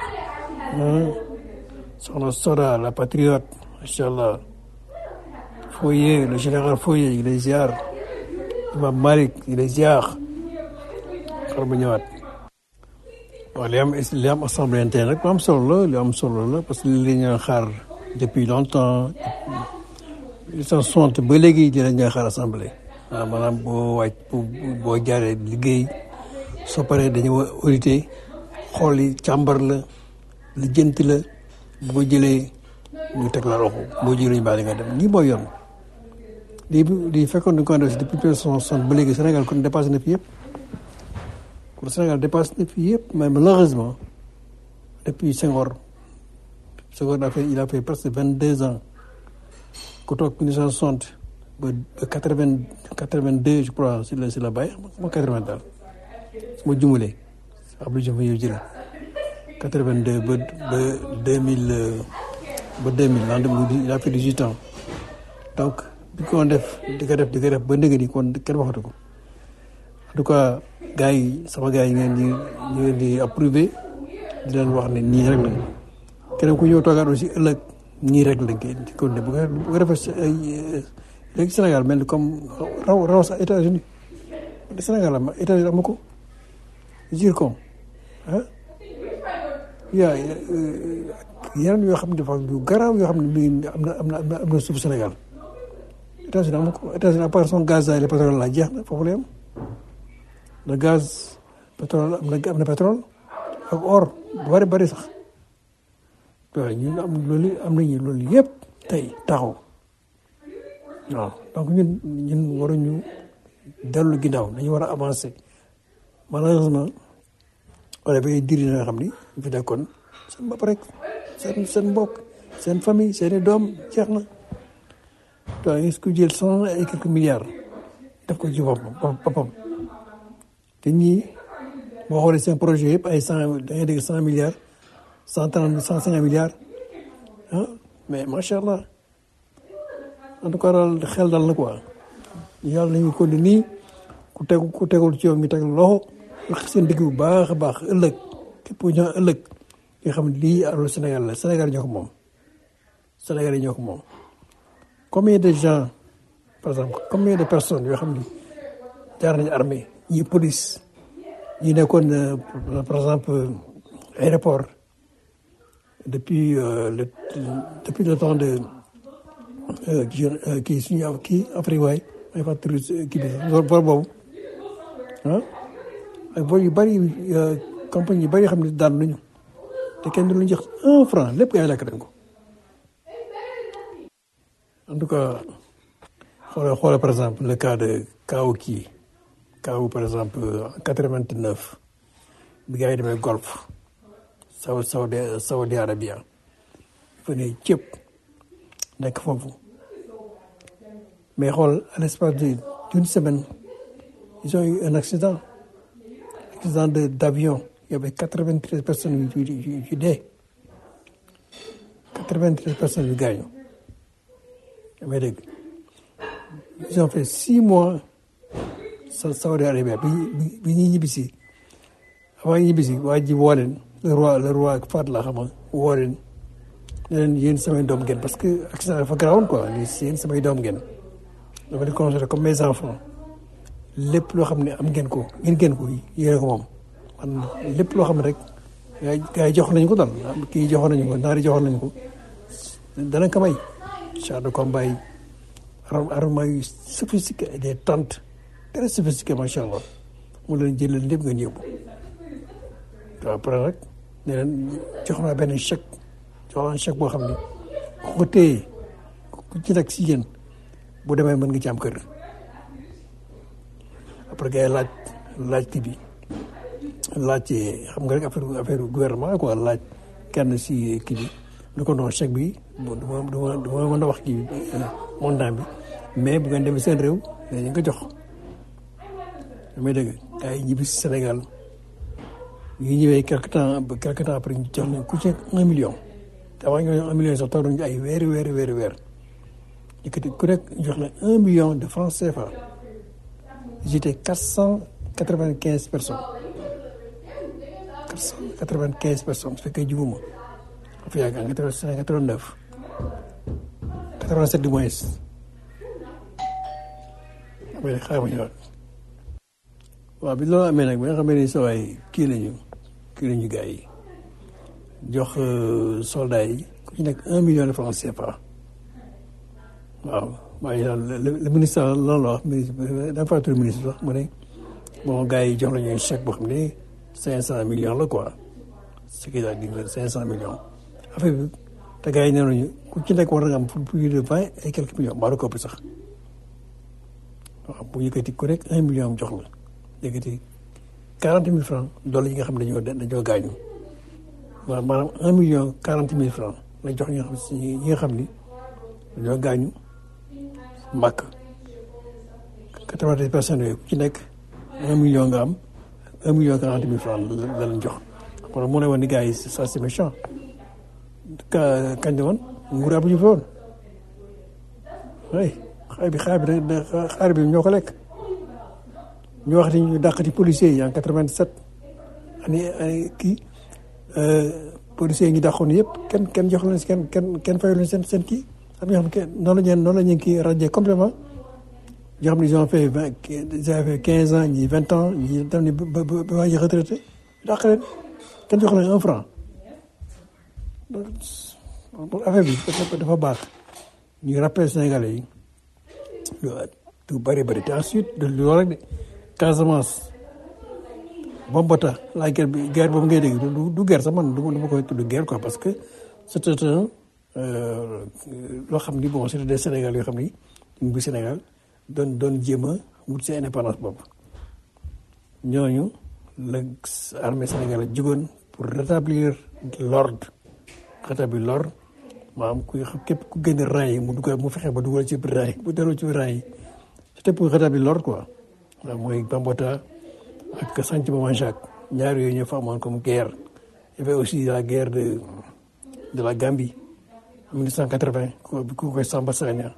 soxna Soda la patriote macha allah Foyer le général Foyer il est ziar Imam Malik il est ziar xar ma ñëwaat waaw li am li am assemblée interne rek lu am solo la li am solo la parce que li ñu xaar depuis longtemps ils sont soixante ba léegi dinañ ñoo xaar assemblée waaw maanaam boo wàcc boo jaaree liggéey soo paree dañu war audité xool yi càmbar la lijjanti la boo jëlee ñu teg la loxo boo jëlee ñu baal nga dem nii mooy yoon lii lii fekkoon nañu ko def depuis mille neuf cent soixante ba léegi Sénégal kon dépassé na fi yëpp kon Sénégal dépassé na fi yëpp mais malheureusement depuis Senghor Senghor a fait il a fait presque vingt deux ans ku toog mille neuf cent soixante ba ba quatre vingt quatre vingt deux je crois si la si la bàyyi ma quatre vingt daal su ma jumulee Abdou Diouf yow jël quatre vingt deux ba ba deux mille ba deux mille lendemain il a fait dix-huit ans donc bi ko def di ko def di ko def ba ndëgg ni kon kenn waxatu ko en tout cas gars yi sama gars yi ngeen di ñu leen di approuvé di leen wax ne nii rek la keneen ku ñëw toogaat aussi ëllëg nii rek la ngeen di kon bu ko bu ko defee léegi Sénégal mel ni comme raw raw sax États-Unis Sénégal am États-Unis am ko zircon ah yaa yeneen yoo xam ne dafa yu garaaw yoo xam ne mi ngi am na am na am na am na suuf Sénégal États-Unis am ko États-Unis à part son gaz et le pétrole la jeex na foofu la yem le gaz pétrole am na am na pétrole ak or bu bari bari sax waaw ñun am loolu am nañu loolu yëpp tey taxaw waaw donc ñun ñun waruñu dellu ginnaaw dañu war a avancer malheureusement wala bay diri na nga xam ni fi nekkoon seen bopp rek seen seen mbokk seen famille seen i doom jeex na to est-ce que jël cent et quelques milliards def ko ci boppam boppam te ñii boo xoolee seen projet yëpp ay cent da ngay dégg cent milliards cent trente cent cinquante milliards ah mais macha allah en tout cas daal xel dal na quoi yàlla nañu ko ni nii ku tegu ku tegul ci yow mi teg loxo lax seen digg bu baax a baax ëllëg képp ku ñëw ëllëg nga xam ne lii alalu Sénégal la Sénégal ñoo ko moom Sénégal yi ñoo ko moom combien de gens par exemple combien de personnes yoo xam ne jaar nañu armée ñi police ñi nekkoon par exemple aéroport depuis euh, le depuis le temps de kii suñu kii Afrique waay may fàttali kii bi vol boobu ah ak vol yu bëri compagnie yu bëri xam ne daan nañu te kenn du ñu jox un franc lépp ngay lekk dañ ko en tout cas xoolal xoolal par exemple le cas de Kaaw kii Kaaw par exemple en quatre-vingt-neuf bi gars yi demee Golfe Saoudi Saoudi Saoudi Arabia fa ne cëpp nekk foofu mais xool à l'espace d'une semaine ils ont eu un accident accident de d'avion il y avait quatre-vingt-treize personnes yu yu yu dee quatre-vingt-treize personnes yu gaañu damay dégg ils ont fait six mois sa Saudi Arabia bi bi bi ñuy ñibbisi avant ñibbisi waa ji woo leen le roi le roi Fahd la xam woo leen ne leen yéen samay doom ngeen parce que accident dafa garawoon quoi yéen samay doom ngeen dama di considéré comme mes enfants lépp loo xam ne am ngeen ko ngeen ngeen ko yéene ko moom man lépp loo xam ne rek gars yi jox nañu ko daal kii joxoon nañu ko naari joxoon nañu ko danañ ko may char de combat yi armement yu sophistiqué des tentes très sophistiqué macha allah mu leen jël leen lépp ngeen yóbbu waaw après rek ne leen jox naa benn chèque jox naa chèque boo xam ne ku ko téye ku ci nekk si yéen bu demee mën nga ci am kër après gars yi laaj laaj kii bi laaj xam nga rek affaire affaire gouvernement quoi laaj kenn si kii bi lu ko doon chèque bi du ma du ma du ma mën a wax kii montant bi mais bu ngeen demee seen réew dañu ko jox damay dégg gars yi ñibbi si Sénégal ñu ñëwee quelque temps ba quelque temps après ñu jox leen ku ci un million te avant ñu un million sax toog nañu ay weeri weeri weeri weer yëkkati ku nekk jox leen un million de francs C F A j'étais quatre cent quatre-vingt-quinze personnes quatre cent quatre-vingt-quinze personnes su fekkee juguma fa yàgg en quatre-vingt-neuf quatre-vingt-sept du moins après xaaral ma ñëwaat waaw bi loolu amee nag bi nga xam ne sa waay kii lañu kii lañu gars yi jox soldats yi ku ci nekk un million de francs C F A waaw waaye daal le ministre lan la wax ministre dafa fàttali ministre sax mu ne bon gars yi jox nañu chèque boo xam ne cinq cent millions la quoi ce qui daal di cinq cent millions affaire bi te gars yi nee nañu ku ci nekk war na am plus de vingt et quelques millions mbaa du ko ëpp sax waaw bu yëkkati ku nekk un million jox la yëkkati quarante mille francs dollars yi nga xam ne dañoo dañoo gaañu waaw maanaam un million quarante mille francs la jox ñi nga xam si ñi nga xam ni dañoo gaañu mbàkk quatre-vingt-dix personnes yooyu ku ci nekk un million nga am un million quarante mille francs la leen jox kon mu ne woon ni gars yi ça c'est méchant ka kañ la woon nguur ab ñu fi woon oui xaar bi xaar bi xaar bi ñoo ko lekk ñu wax ni ñu dàqati policiers yi en quatre-vingt-sept ani ani kii policiers yi ñu dàqoon yëpp kenn kenn jox leen kenn kenn kenn fayal leen seen seen kii am ñoo xam ne noonu la ñu noonu la ñu kii radié complètement ñoo xam ne ils ont fait vingt ils ont fait quinze ans ñii vingt ans ñii dem ni ba ba ba waa ji retraité dàq leen kenn jox leen un franc donc affaire bi dafa dafa baax ñu rappel Sénégalais yi du bëri bëri te ensuite de loolu rek de Casamance Bambota la guerre bi guerre boobu ngay dégg du du guerre sax man du ma koy tudd guerre quoi parce que c'était un loo xam ni bon c'était des Sénégal yoo xam ni ñu ngi Sénégal doon doon jéem a wut si indépendance boobu ñooñu la armée sénégalaise jugoon pour rétablir l'ordre rétablir l'ordre maanaam ku képp ku génn rang yi mu dugal mu fexe ba dugal ci biir rang yi bu delloo ci biir rang yi c'était pour rétablir l'ordre quoi waaw mooy Bambota ak Santhiaba Manchac ñaar yooyu ñoo fa amoon comme guerre il y avait aussi la guerre de de la Gambie en mille neuf cent quatre-vingt ku ku koy Samba Sagna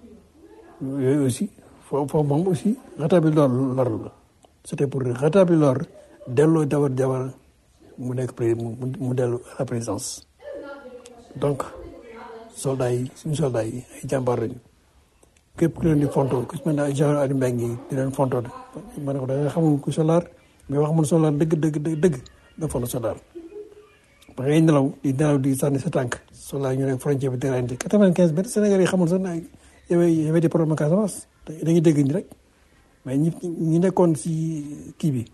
yooyu aussi foofu foofu moom aussi rétablir l'ordre la c'était pour rétablir l'ordre delloo Jawara Jawara mu nekk pré mu dellu à la présidence donc soldats yi suñu soldats yi ay jàmbaar lañu képp ku leen di fontoo ku si mel ne ay genre Aliou Mbengue yi di leen fontoo ma ne ko da nga xamul ku soldaar mais wax mun soldaar dëgg dëgg dëgg dëgg nga fonto soldaar ba ngay nelaw di nelaw di sànni sa tànk soldaar ñu ne frontière bi di reyante quatre-vingt-quinze ba Sénégal yi xamul sax na y avait y avait des problèmes Casamance dañuy dégg ni rek mais ñi ñi nekkoon si kii bi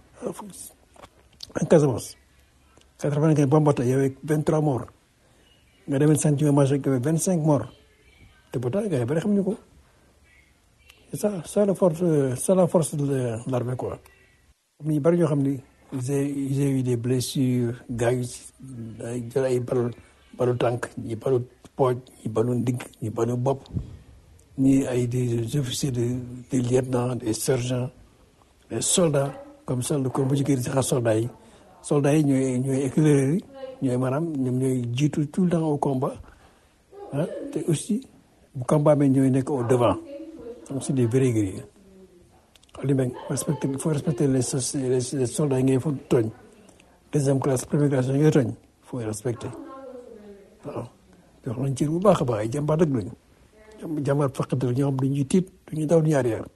en Casamance quatre-vingt-quinze Bambota y avait vingt-trois morts nga demee Santhiaba Manchac y avait vingt-cinq morts te pourtant gars yi bari xamuñu ko c'est ça ça la force ça la force de l'armée quoi. am nañu bari ñoo xam ni ils ils ont eu des blessures gaañu si ay jël ay balu balu tànk ñi balu pooj ñi balu ndigg ñi balu bopp ñi ay des officiers de des lieutenants des sergents des soldats comme soldat comme bu jigéen si xar soldats yi soldats yi ñooy ñooy éclaireurs yi ñooy maanaam ñoom ñooy jiitu tout le temps au combat ah te aussi bu combat bi ñooy nekk au devant donc c'est des vrais guerriers. Aliou Mbengue respecter il faut respecter les les soldats yi ngay fa tooñ deuxième classe première classe yi ngay tooñ il faut respecter waaw jox nañ cër bu baax a baax ay jàmbaar dëgg lañu jàmbaar faqatal ñoo xam duñuy tiit duñuy daw ñaari yar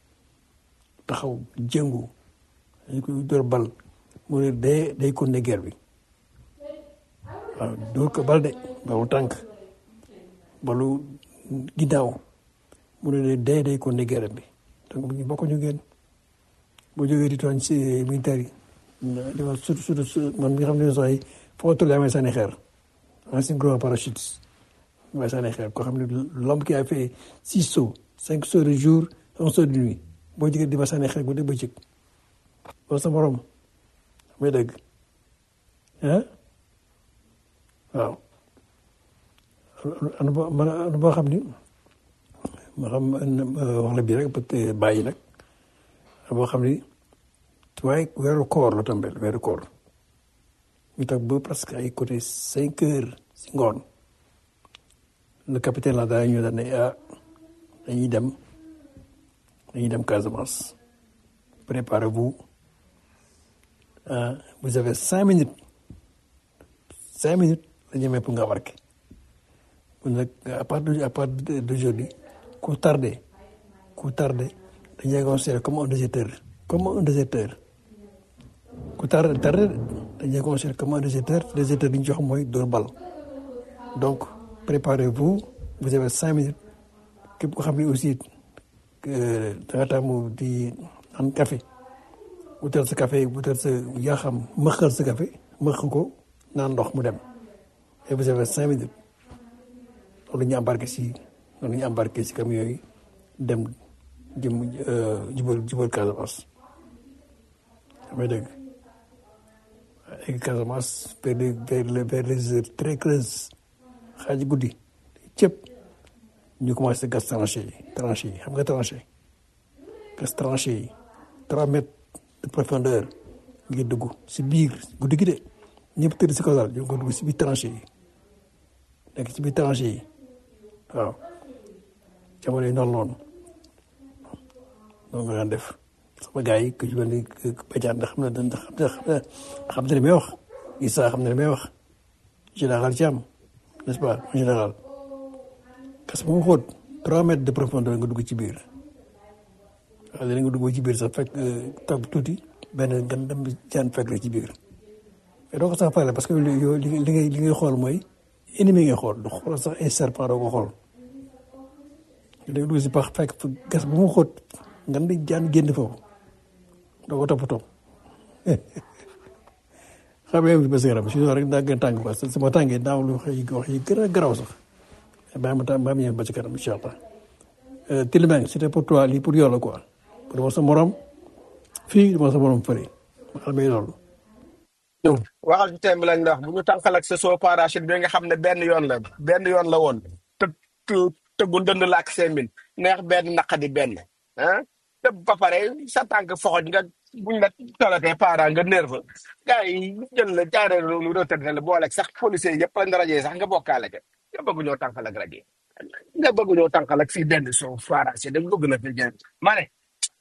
taxaw jëngu dañ koy door bal mu ne day day continuer guerre bi waaw door ko bal de balu tànk balu ginnaaw mu ne day day continuer guerre bi donc ñu bokk ñu ngeen boo jógee di tooñ si militaire yi di wax surtout surtout man mi nga xam ne sax yi foo toll amee sànni xeer ancien gros parachute amee sànni xeer koo xam ne l'homme qui a fait six sauts cinq sauts de jour un saut de nuit boo jógee di ma sànni xeer bu dee bëccëg loolu sa morom may dëgg ah waaw ana boo ana boo xam ni ma xam wax la bii rek peut être bàyyi nag boo xam ni waaye weeru koor la tombé weeru koor ñu toog ba presque ay côté cinq heures si ngoon le capitaine la daal ñu daan ne ah dañuy dem dañuy dem Casamance préparez-vous ah vous avez cinq minutes cinq minutes la ñu may pour nga embarquer mun nag à partir de à partir d'aujourd'hui ku tardé ku tardé dañuy considéré comme un déserteur comme un déserteur ku tardé tardé dañuy considéré comme un déserteur déserteur bi ñu jox mooy dóor bal donc préparez-vous vous avez cinq minutes képp ko xam ne aussi da nga tàmm di naan café wutal sa café wutal sa yaa xam mëqal sa café mëq ko naan ndox mu dem et vous avez cinq minutes loolu ñu embarqué si loolu ñu embarqué si camion yi dem jëm jubal jubal Casamance damay dégg léegi Casamance vers les vers les vers les heures très creuses xaaj guddi cëpp ñu commencé gas tranchées yi tranchées yi xam nga tranchées gas tranchées yi trois mètres de profondeur ngir dugg si biir guddi gi de ñëpp tëdd si kaw daal ñu ko dugg si biir tranchées yi nekk si biir tranchées yi waaw jamono yi noonu noonu noonu nga daan def sama gars yi ku ci mel ni Badiane ndax xam na ndax xam na li may wax Issa xam na li may wax général Thiam n'est-ce pas général parce que mu xóot trois mètres de profondeur nga dugg ci biir waaw léegi nga dugg ci biir sax fekk toog tuuti benn nga dem jaan fekk la ci biir mais doo ko sax pare parce que li li ngay li ngay xool mooy ennemi nga xool du xool sax ay serpent doo ko xool da nga dugg si pax fekk fa gas bu mu xóot nga di jaan génn foofu doo ko toppatoo xam nga yow bés yaram si rek daa gën a tàng parce que sama tàngee daaw lu wax yi wax yi gën a garaaw sax baa ma ta baa ma ñëw ba ci kanam incha allah Tilmeng c'était pour toi lii pour yow la quoi pour ma sa morom fii du ma sa morom fële ma xam ne loolu. waxal ci thème bi lañ wax bu ñu tànqal ak sa soo parachute bi nga xam ne benn yoon la benn yoon la woon te te tëggu ndënd la ak seen min neex benn naqadi benn ah te ba pare sa tànk foxoj nga buñ la tolatee parent nga nerve gars yi jël la jaaree lu retraité la booleeg sax policiers yëpp lañ rajee sax nga bokkaale ca nga bëgg ñoo tànqal ak rajo nga bëgg ñoo tànqal ak fii benn soo parachute da bëgg na fi jël ma ne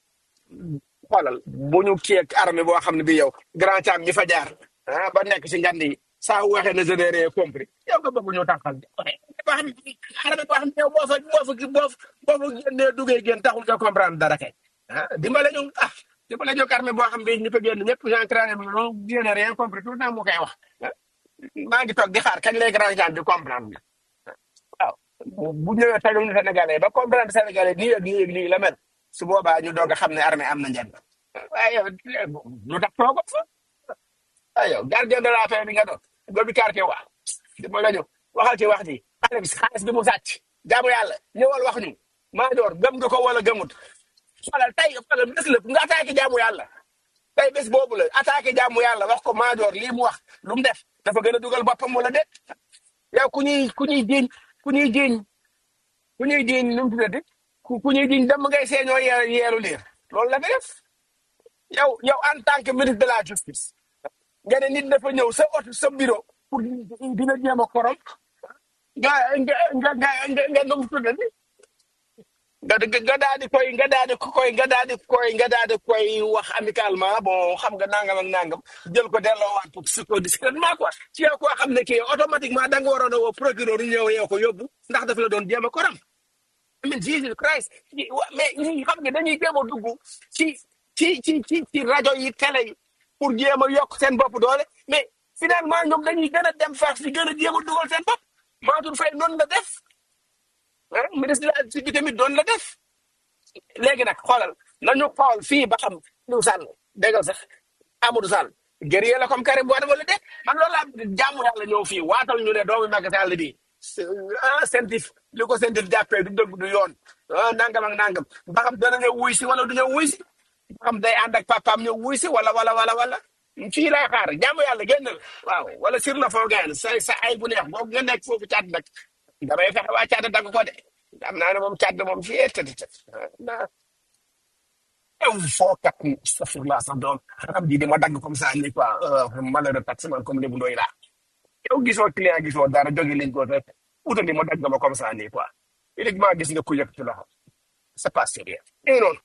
xoolal bu ñu kii ak armée boo xam ne bi yow grand cam ñi fa jaar ah ba nekk si ngand yi saa waxee ne je n'ai rien compris yow nga bëgg ñoo tànqal ba xam armée boo xam ne yow boo fa boo fa boo boo fa génnee duggee génn taxul nga comprendre dara kay ah dimbale ñu ah dimbale ñu armée boo xam ne ñu fa génn ñëpp j'entraîné bi non je n'ai rien compris tout le temps mu koy wax maa ngi toog di xaar kañ lay grand cam di comprendre waaw bu ñëwee tajul Sénégalais ba comprendre Sénégalais nii ak nii ak nii la mel su boobaa ñu doog a xam ne armée am na njëriñ waaye yow lu tax toogo fa waaye yow gardien de la paix bi nga doon gobi quartier waa di ma la ñu waxal ci wax ji xale bi xaalis bi mu sàcc jaamu yàlla ñëwal wax ñu maa door gëm nga ko wala gëmut xoolal tey xoolal bés la nga attaqué jaamu yàlla tey bés boobu la attaqué jaamu yàlla wax ko maa door lii mu wax lu mu def dafa gën a dugal boppam wala déet yow ku ñuy ku ñuy jiiñ ku ñuy jiiñ ku ñuy jiiñ nu mu tuddati ku ku ñuy jiiñ dem ngay seeñoo yee yeelu liir loolu la fi def yow yow en tant que ministre de la justice nga ne nit dafa ñëw sa oto sa bureau pour dina jéem a korom nga nga nga nga nga nga nu mu tuddati nga nga daal di koy nga daal di koy nga daal di koy nga daal di koy wax amicalement bon xam nga nangam ak nangam jël ko delloowaat pour psycho discrètement quoi ci yow koo xam ne kii automatiquement da nga waroon a woo procureur yi ñëw yow ko yóbbu ndax daf la doon jéem a koram I mean Jesus Christ mais ñi xam nga dañuy jéem a dugg ci ci ci ci ci rajo yi télé yi pour jéem a yokk seen bopp doole mais finalement ñoom dañuy gën a dem faax si gën a jéem a dugal seen bopp Mansour Faye noonu la def ah ministre de la justice tamit doon la def léegi nag xoolal nañu xool fii ba xam Aliou Sall déggal sax Amadou Sall guerrier la comme Karim Wade wala déet man loolu laa jàmm yàlla ñëw fii waatal ñu ne doomu Macky Sall bi ah sentif li ko sentif jàppee du dëgg du yoon ah nangam ak nangam ba xam dana ñëw wuy si wala du ñëw wuy si ba xam day ànd ak papaam ñëw wuy si wala wala wala wala fii lay xaar jàmm yàlla génnal waaw wala sur le fond gain sa sa ay bu neex boobu nga nekk foofu caat nag damay fexe waa caat dagg ko de am naa ne moom caat moom fii tëdd tëdd naa ew foo kat astafurlah sax doom xaram ji di ma dagg comme ça ni quoi malheureux taximan comme li bu ndoy laa yow gisoo client gisoo dara jóge liñ ko rek utali ma dagg ma comme ça nii quoi uniquement gis nga ku yëg ci loxo c'est pas sérieux et noonu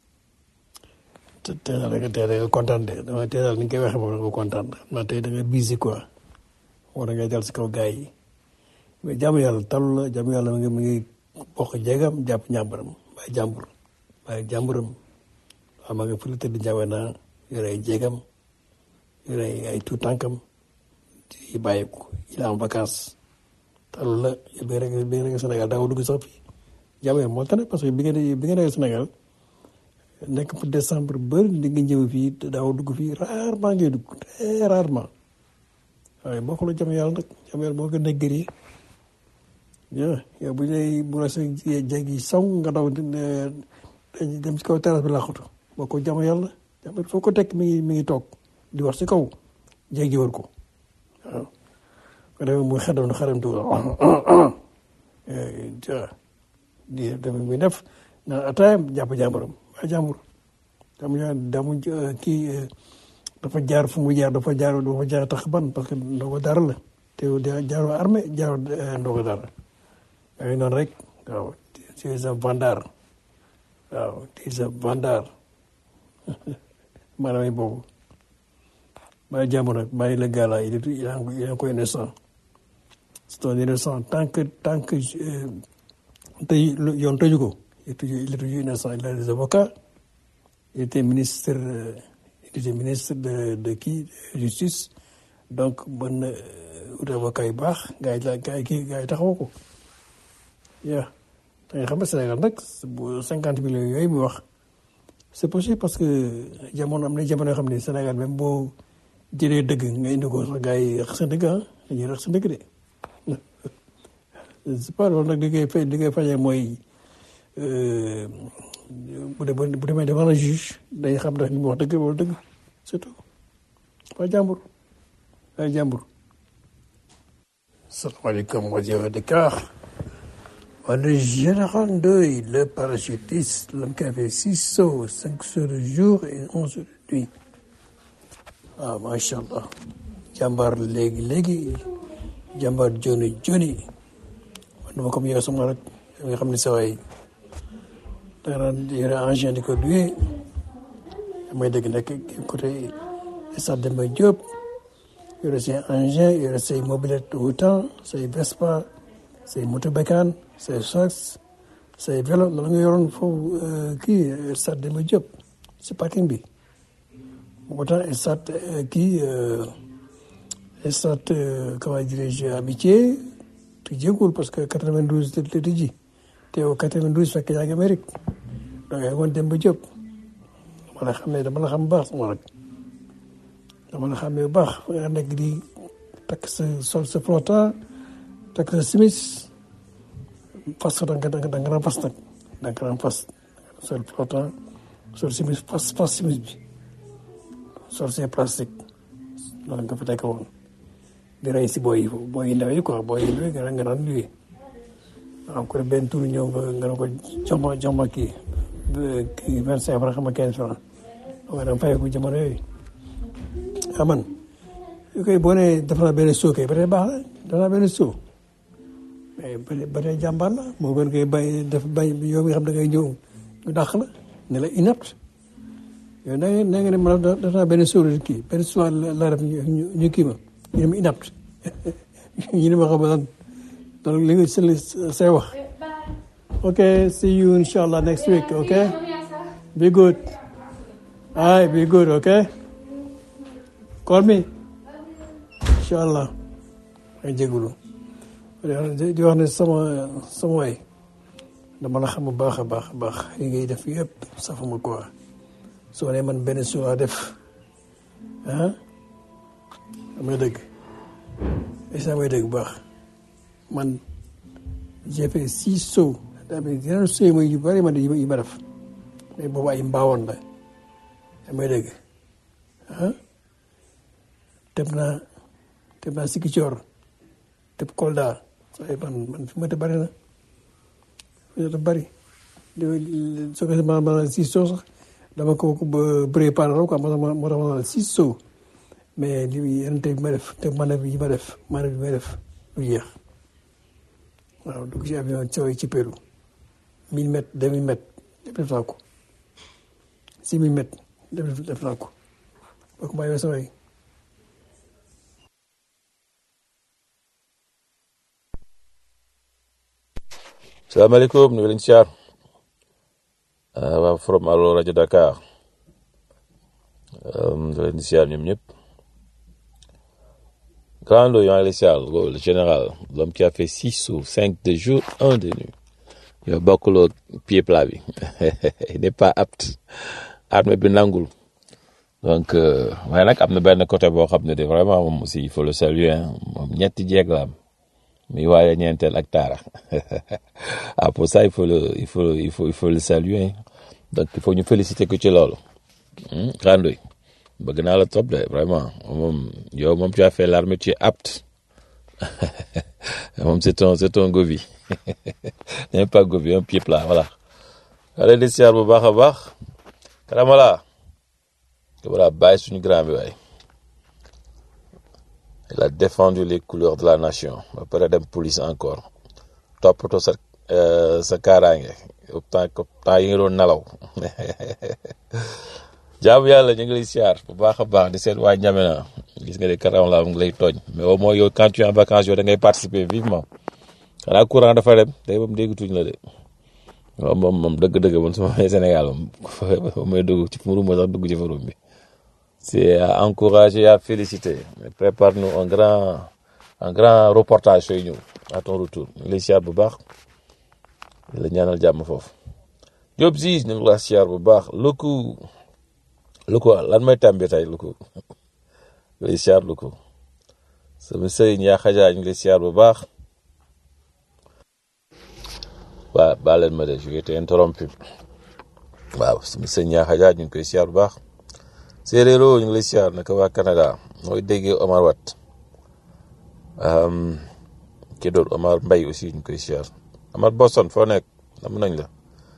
te tey daal da nga tey da nga kontaan de dama tey daal ni nga koy waxee moom da nga kontaan ma tey da nga busy quoi war ngay dal si kaw gars yi mais jaamu yàlla talu la jaamu yàlla mi ngi mi ngi bokk jéegam jàpp njàmburam bàyyi jàmbur bàyyi jàmburam waaw maa ngi fële tëdd njaawe naa yore ay jéegam yore ay tout tànkam di bàyyi ko il est en vacances talu la bi nga nekk bi nga nekk Sénégal daa ko dugg sax fii jaamu yàlla moo tax parce que bi nga bi nga nekk Sénégal nekk pour décembre bëri di nga ñëw fii daaw dugg fii rarement ngay dugg très rarement waaye boo xoolee jaamu yàlla nag jaamu yàlla moo gën a gër yi yow bu ñu lay bu la sa jéeg yi song nga daw dem ci kaw terrasse bi laaxatu boo ko jaamu yàlla jaamu foo ko teg mi ngi mi ngi toog di wax ci kaw jéeg yi war ko waaw ko defee muy xedoon xaramtu di def muy def naan ataayam jàpp jàmburam waa jàmbur jàmm yaa damu kii dafa jaar fu mu jaar dafa jaar dafa jaar tax ban parce que ndogo dara la te jaaroo armée jaaroo ndogo dara yaa ngi noonu rek waaw tu es un vendeur waaw tu es un vendeur maanaam boobu bàyyi jàmbur nag bàyyi le gars là il est il est encore innocent c'est un innocent tant que tant que tey yoon tëju ko il est toujours il est toujours innocent il a des avocats il était ministre il était ministre de de qui de justice donc mën na ut avocat yu baax gars yi la gars yi kii gars yi taxaw ko yaa da nga xam ne Sénégal nag bu cinquante millions yooyu mu wax c'est possible parce que jamono am na jamono yoo xam ne Sénégal même boo jëlee dëgg nga indi ko sax gars yi rax sa dëgg ah dañuy rax sa dëgg de c'est pas loolu nag li koy fay li koy fajee mooy bu dee bu demee devant le juge day xam ndax li mu wax dëgg wala dëgg c'est tout waa jàmbur waa jàmbur. salaamaaleykum rajo Dakar. Le général Ndoye, le parachutiste, l'homme qui a fait six sauts, cinq sauts de jour et onze de nuit. Ah, machallah. Jambar léegi léegi jambar joni joni man dama comme yow sama rek nga xam ne sa waay da nga daan yore engin di ko duye damay dégg nekk côté stade Demba Diop yore say engin yore say mobilette autant say Vespa say moto bécane say sox say vélo la nga yoroon foofu kii stade Demba Diop si parking bi moo tax stade kii stade comment dirais-je amitié te jéegul parce que quatre-vingt-douze la tijji te yow quatre-vingt-douze fekk yaa ngi Amérique donc yaa ngi woon Demba Diop dama la xam ne dama la xam bu baax sama rek dama la xam ne bu baax nga nekk di takk sa sol sa flottant takk sa simis fas da nga da nga da nga daan fas nag da nga daan fas sol flottant sol simis fas fas simis bi sol ses plastique loolu nga fa tekk woon di rey si booy yi booy yi ndaw yi quoi booy yi ndaw yi nga nga daan luye waaw ko benn tour ñëw nga nga ne ko jox ma jox ma kii kii vingt cinq francs xam nga quinze francs nga daan fay ko jamono yooyu ah man yu koy boo nee def naa benn soo kay ba tey baax la def naa benn soo mais ba ba tey jàmbaar la moo gën koy bay def bay yow mi xam da ngay ñëw ñu dàq la ne la inapte yow da nga da nga ne ma def naa benn soo la kii benn soo la def ñu ñu kii ma ñu ne ma inapte ñu ne ma xam lan donc li nga sëli say wax ok see you inshallah next week ok be good all right be good ok call me inshallah ay jégalu di wax ne sama sama waay dama la xam bu baax a baax a baax yi ngay def yëpp safuma quoi soo ne man benn soo laa def ah damay dëgg isa may dëgg bu baax man j'ai fait six sauts daa bi yeneen sauts mooy yu bëri man yi ma def mais boobu ay mbaawoon la damay dëgg ah teb naa teb naa Sikicoor teb Kolda waaye man man fi ma te bëri na fi ma te bëri soo ko ma ma six sauts sax dama ko préparé quoi moo tax ma moo tax ma six sauts mais li yeneen tey bi ma def te manœuvre yi ma def manœuvre yi ma def lu jeex waaw dugg ci avion sooy ci Pérou mille mètres deux mille mètres def naa ko six mille mètres def def naa ko boo ko bàyyee sooy salaamaaleykum ñu ngi leen siyaar waa from Allo rajo Dakar ñu leen siyaar ñoom ñëpp Grand Ndoye yaa ngi lay siyaar le général l'homme qui a fait six sauts cinq de jour un de nuit yow bokkuloo pied plat bi il n'est pas apte armée bi nangul donc waaye nag am na benn côté boo xam ne de vraiment moom aussi il faut le saluer moom ñetti jeeg la am mi waaye ñeenteel ak taara ah pour ça il faut le il faut il faut il faut le saluer donc il faut ñu féliciter ko ci loolu Grand Ndoye bëgg naa la trop de vraiment moom yow moom tu as fait l'armée tu es apte moom c'est ton c'est ton gobi n'est pas gobi un pied plat voilà xale di siyaar bu baax a baax karamala ko voilà bàyyi suñu grand bi waay il a défendu les couleurs de la nation ba pare dem police encore toppatoo sa sa kaaraange temps temps yi nga doon nelaw jaamu yàlla ñu ngi lay siyaar bu baax a baax di seet waa Njamena gis nga de karam la ngi lay tooñ mais au moins yow quand tu es en vacances yow da ngay participer vivement xanaa courant dafa dem tey moom déggatuñ la de waaw moom moom dëgg-dëgg man su ma nee Sénégal moom may dugg ci furum sax dugg ci furum bi c'est à encourager à féliciter mais prépare-nous un grand un grand reportage sooy ñëw à ton retour ñu ngi lay siyaar bu baax di la ñaanal jàmm foofu Diop Ziz ñu ngi la siyaar bu baax luku luku lan may tàmbi tey luku lay siyaar luku sama sëriñ yaa xajaa ñu ngi lay siyaar bu baax waaw baal leen ma de j'ai été interrompu waaw sama sëriñ yaa xajaa ñu ngi koy siyaar bu baax séeréero ñu ngi lay siyaar naka waa Canada mooy déggee Omar Wat kii doon Omar Mbaye aussi ñu koy siyaar Omar Boston foo nekk nam nañ la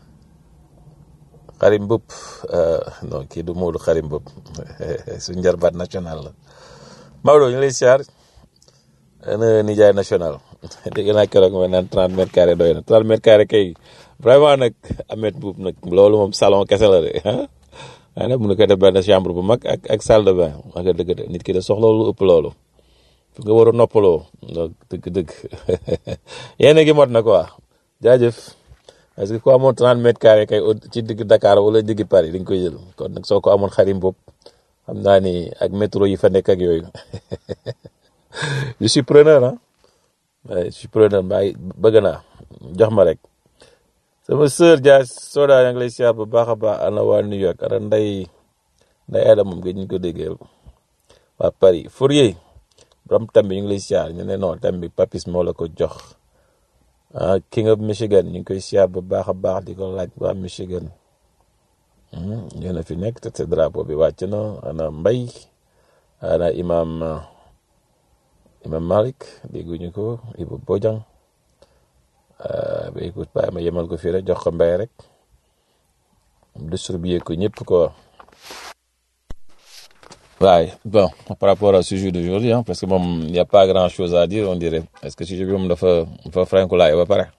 Xarim Mbëpp non kii du Maodo Xarim Mbëpp suñu njarbaat national la Maodo ñu ngi lay siyaar na nijaay national dégg naa keroog ma naan trente mètres carrés doy na trente mètres carrés kay vraiment nag Ahmed Mbëpp nag loolu moom salon kese la de ah waaye nag mun na ko def benn chambre bu mag ak ak salle de bain wax nga dëgg de nit ki de soxla lu ëpp loolu fu nga war a noppaloo donc dëgg-dëgg yéen gi mot na quoi jaajëf parce que ku amoon trente mètres carrés kay ci digg Dakar wala digg Paris dañ koy jël kon nag soo ko amoon Xarim Mbëpp xam naa ni ak métro yi fa nekk ak yooyu je suis preneur ah ouais, je suis preneur mbaa bëgg naa jox ma rek sama sœur Dia Soda yaa ngi lay siyaar bu baax a baax ana waa New York ana nday nday Adam moom gëj ñu ko déggee waa Paris Fourier borom tam bi ñu ngi lay siyaar ñu ne non tam bi Papis moo la ko jox ah King of Michigan ñu ngi koy siyaar bu baax a baax di ko laaj waa Michigan ñu na fi nekk te te drapeau bi wàcc na ana Mbay ana imam imam Malik dégguñu ko Ibu Bojang ba écoute ba ma yemal ko fii rek jox ko Mbay rek distribuer ko ñëpp quoi. Ouais, bon, par rapport au sujet d'aujourd'hui, hein, parce que bon, il n'y a pas grand chose à dire, on dirait. Est-ce que si je veux me faire, faire franco là, il va pareil.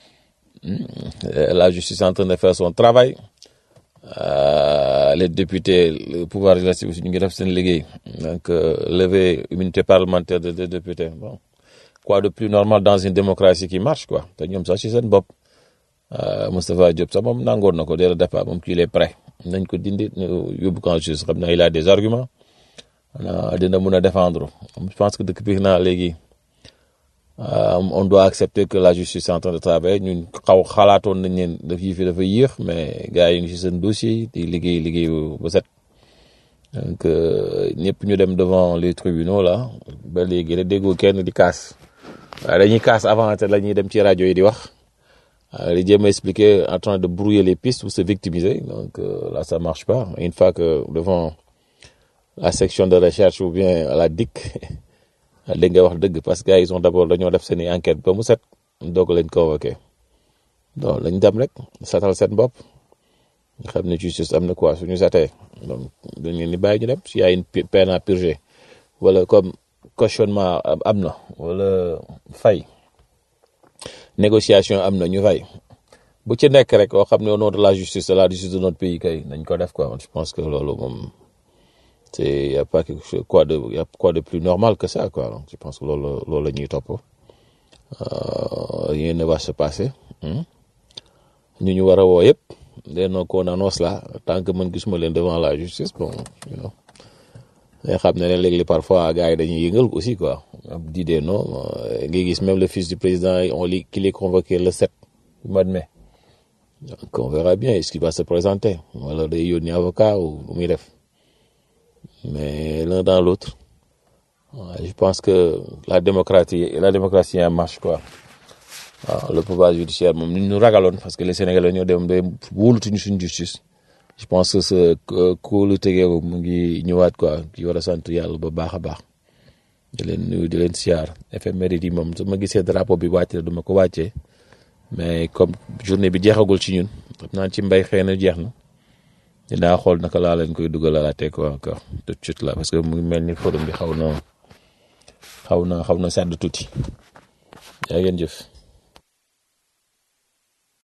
La justice est en train de faire son travail. Euh, les députés, le pouvoir législatif aussi, nous avons légué. Donc, euh, lever l'immunité parlementaire des de députés. Bon. Quoi de plus normal dans une démocratie qui marche, quoi. Nous ça, c'est un bop. Euh, Moustapha Diop, ça, bon, n'angor, n'a pas de départ, bon, qu'il est prêt. Nous avons dit, quand je sais, il a des arguments. dina mun a défendre je pense que depuis naa léegi on doit accepter que la justice est en train de travailler ñun xaw xalaatoon nañ leen daf yi fi dafa yéex mais gars yi ngi ci seen dossier di liggéey liggéey ba set donc ñëpp ñu dem devant les tribunaux là ba léegi rek déggoo kenn di kaas waaye dañuy kaas avant te la ñuy dem ci rajo yi di wax di jéem a expliquer en train de brouiller les pistes pour se victimiser donc là ça marche pas une fois que devant la section de recherche ou bien la D I C li nga wax dëgg parce que gars ils ont d'abord dañoo def seen i enquête ba mu set doog leen convoqué donc lañ dem rek satal seen bopp nga xam ne justice am na quoi suñu satee donc dañ leen di bàyyi ñu dem s'il y a une peine à purger wala comme cautionnement am na wala fay négociation am na ñu fay bu ci nekk rek oo xam ne au nom de la justice de la justice de notre pays kay nañ ko def quoi je pense que loolu moom c'est y a pas quelque chose quoi de y a quoi de plus normal que ça quoi donc je pense que loolu loolu la ñuy topp rien ne va se passer ñu ñu war a woo yëpp les noms qu'on annonce là tant que man gisuma leen devant la justice bon you know nga xam ne léegi parfois gars yi dañuy yëngal aussi quoi di des noms nga gis même le fils du président on li qu'il est convoqué le sept du mois de mai donc on verra bien est-ce qu'il va se présenter wala day yónni avocat ou lu muy def mais l'un dans l'autre je pense que la démocratie la démocratie en marche quoi waaw le pouvoir judiciaire moom ni ñu ragaloon parce que les Sénégalais ñoo dem ba wóolutuñu suñu justice je pense que ce kóolu tegeewu mu ngi ñëwaat quoi ci war a sant yàlla ba baax a baax di leen nuyu di leen siyaar éphéméride yi moom su ma gisee drapeau bi wàcce du ma ko wàccee mais comme journée bi jeexagul ci ñun xam naa ci mbay xëy na jeex na dinaa xool naka laa leen koy dugalalaatee quoi encore tout de suite là parce que mu ngi mel ni forum bi xaw na xaw na xaw na sedd tuuti yaa ngeen jëf.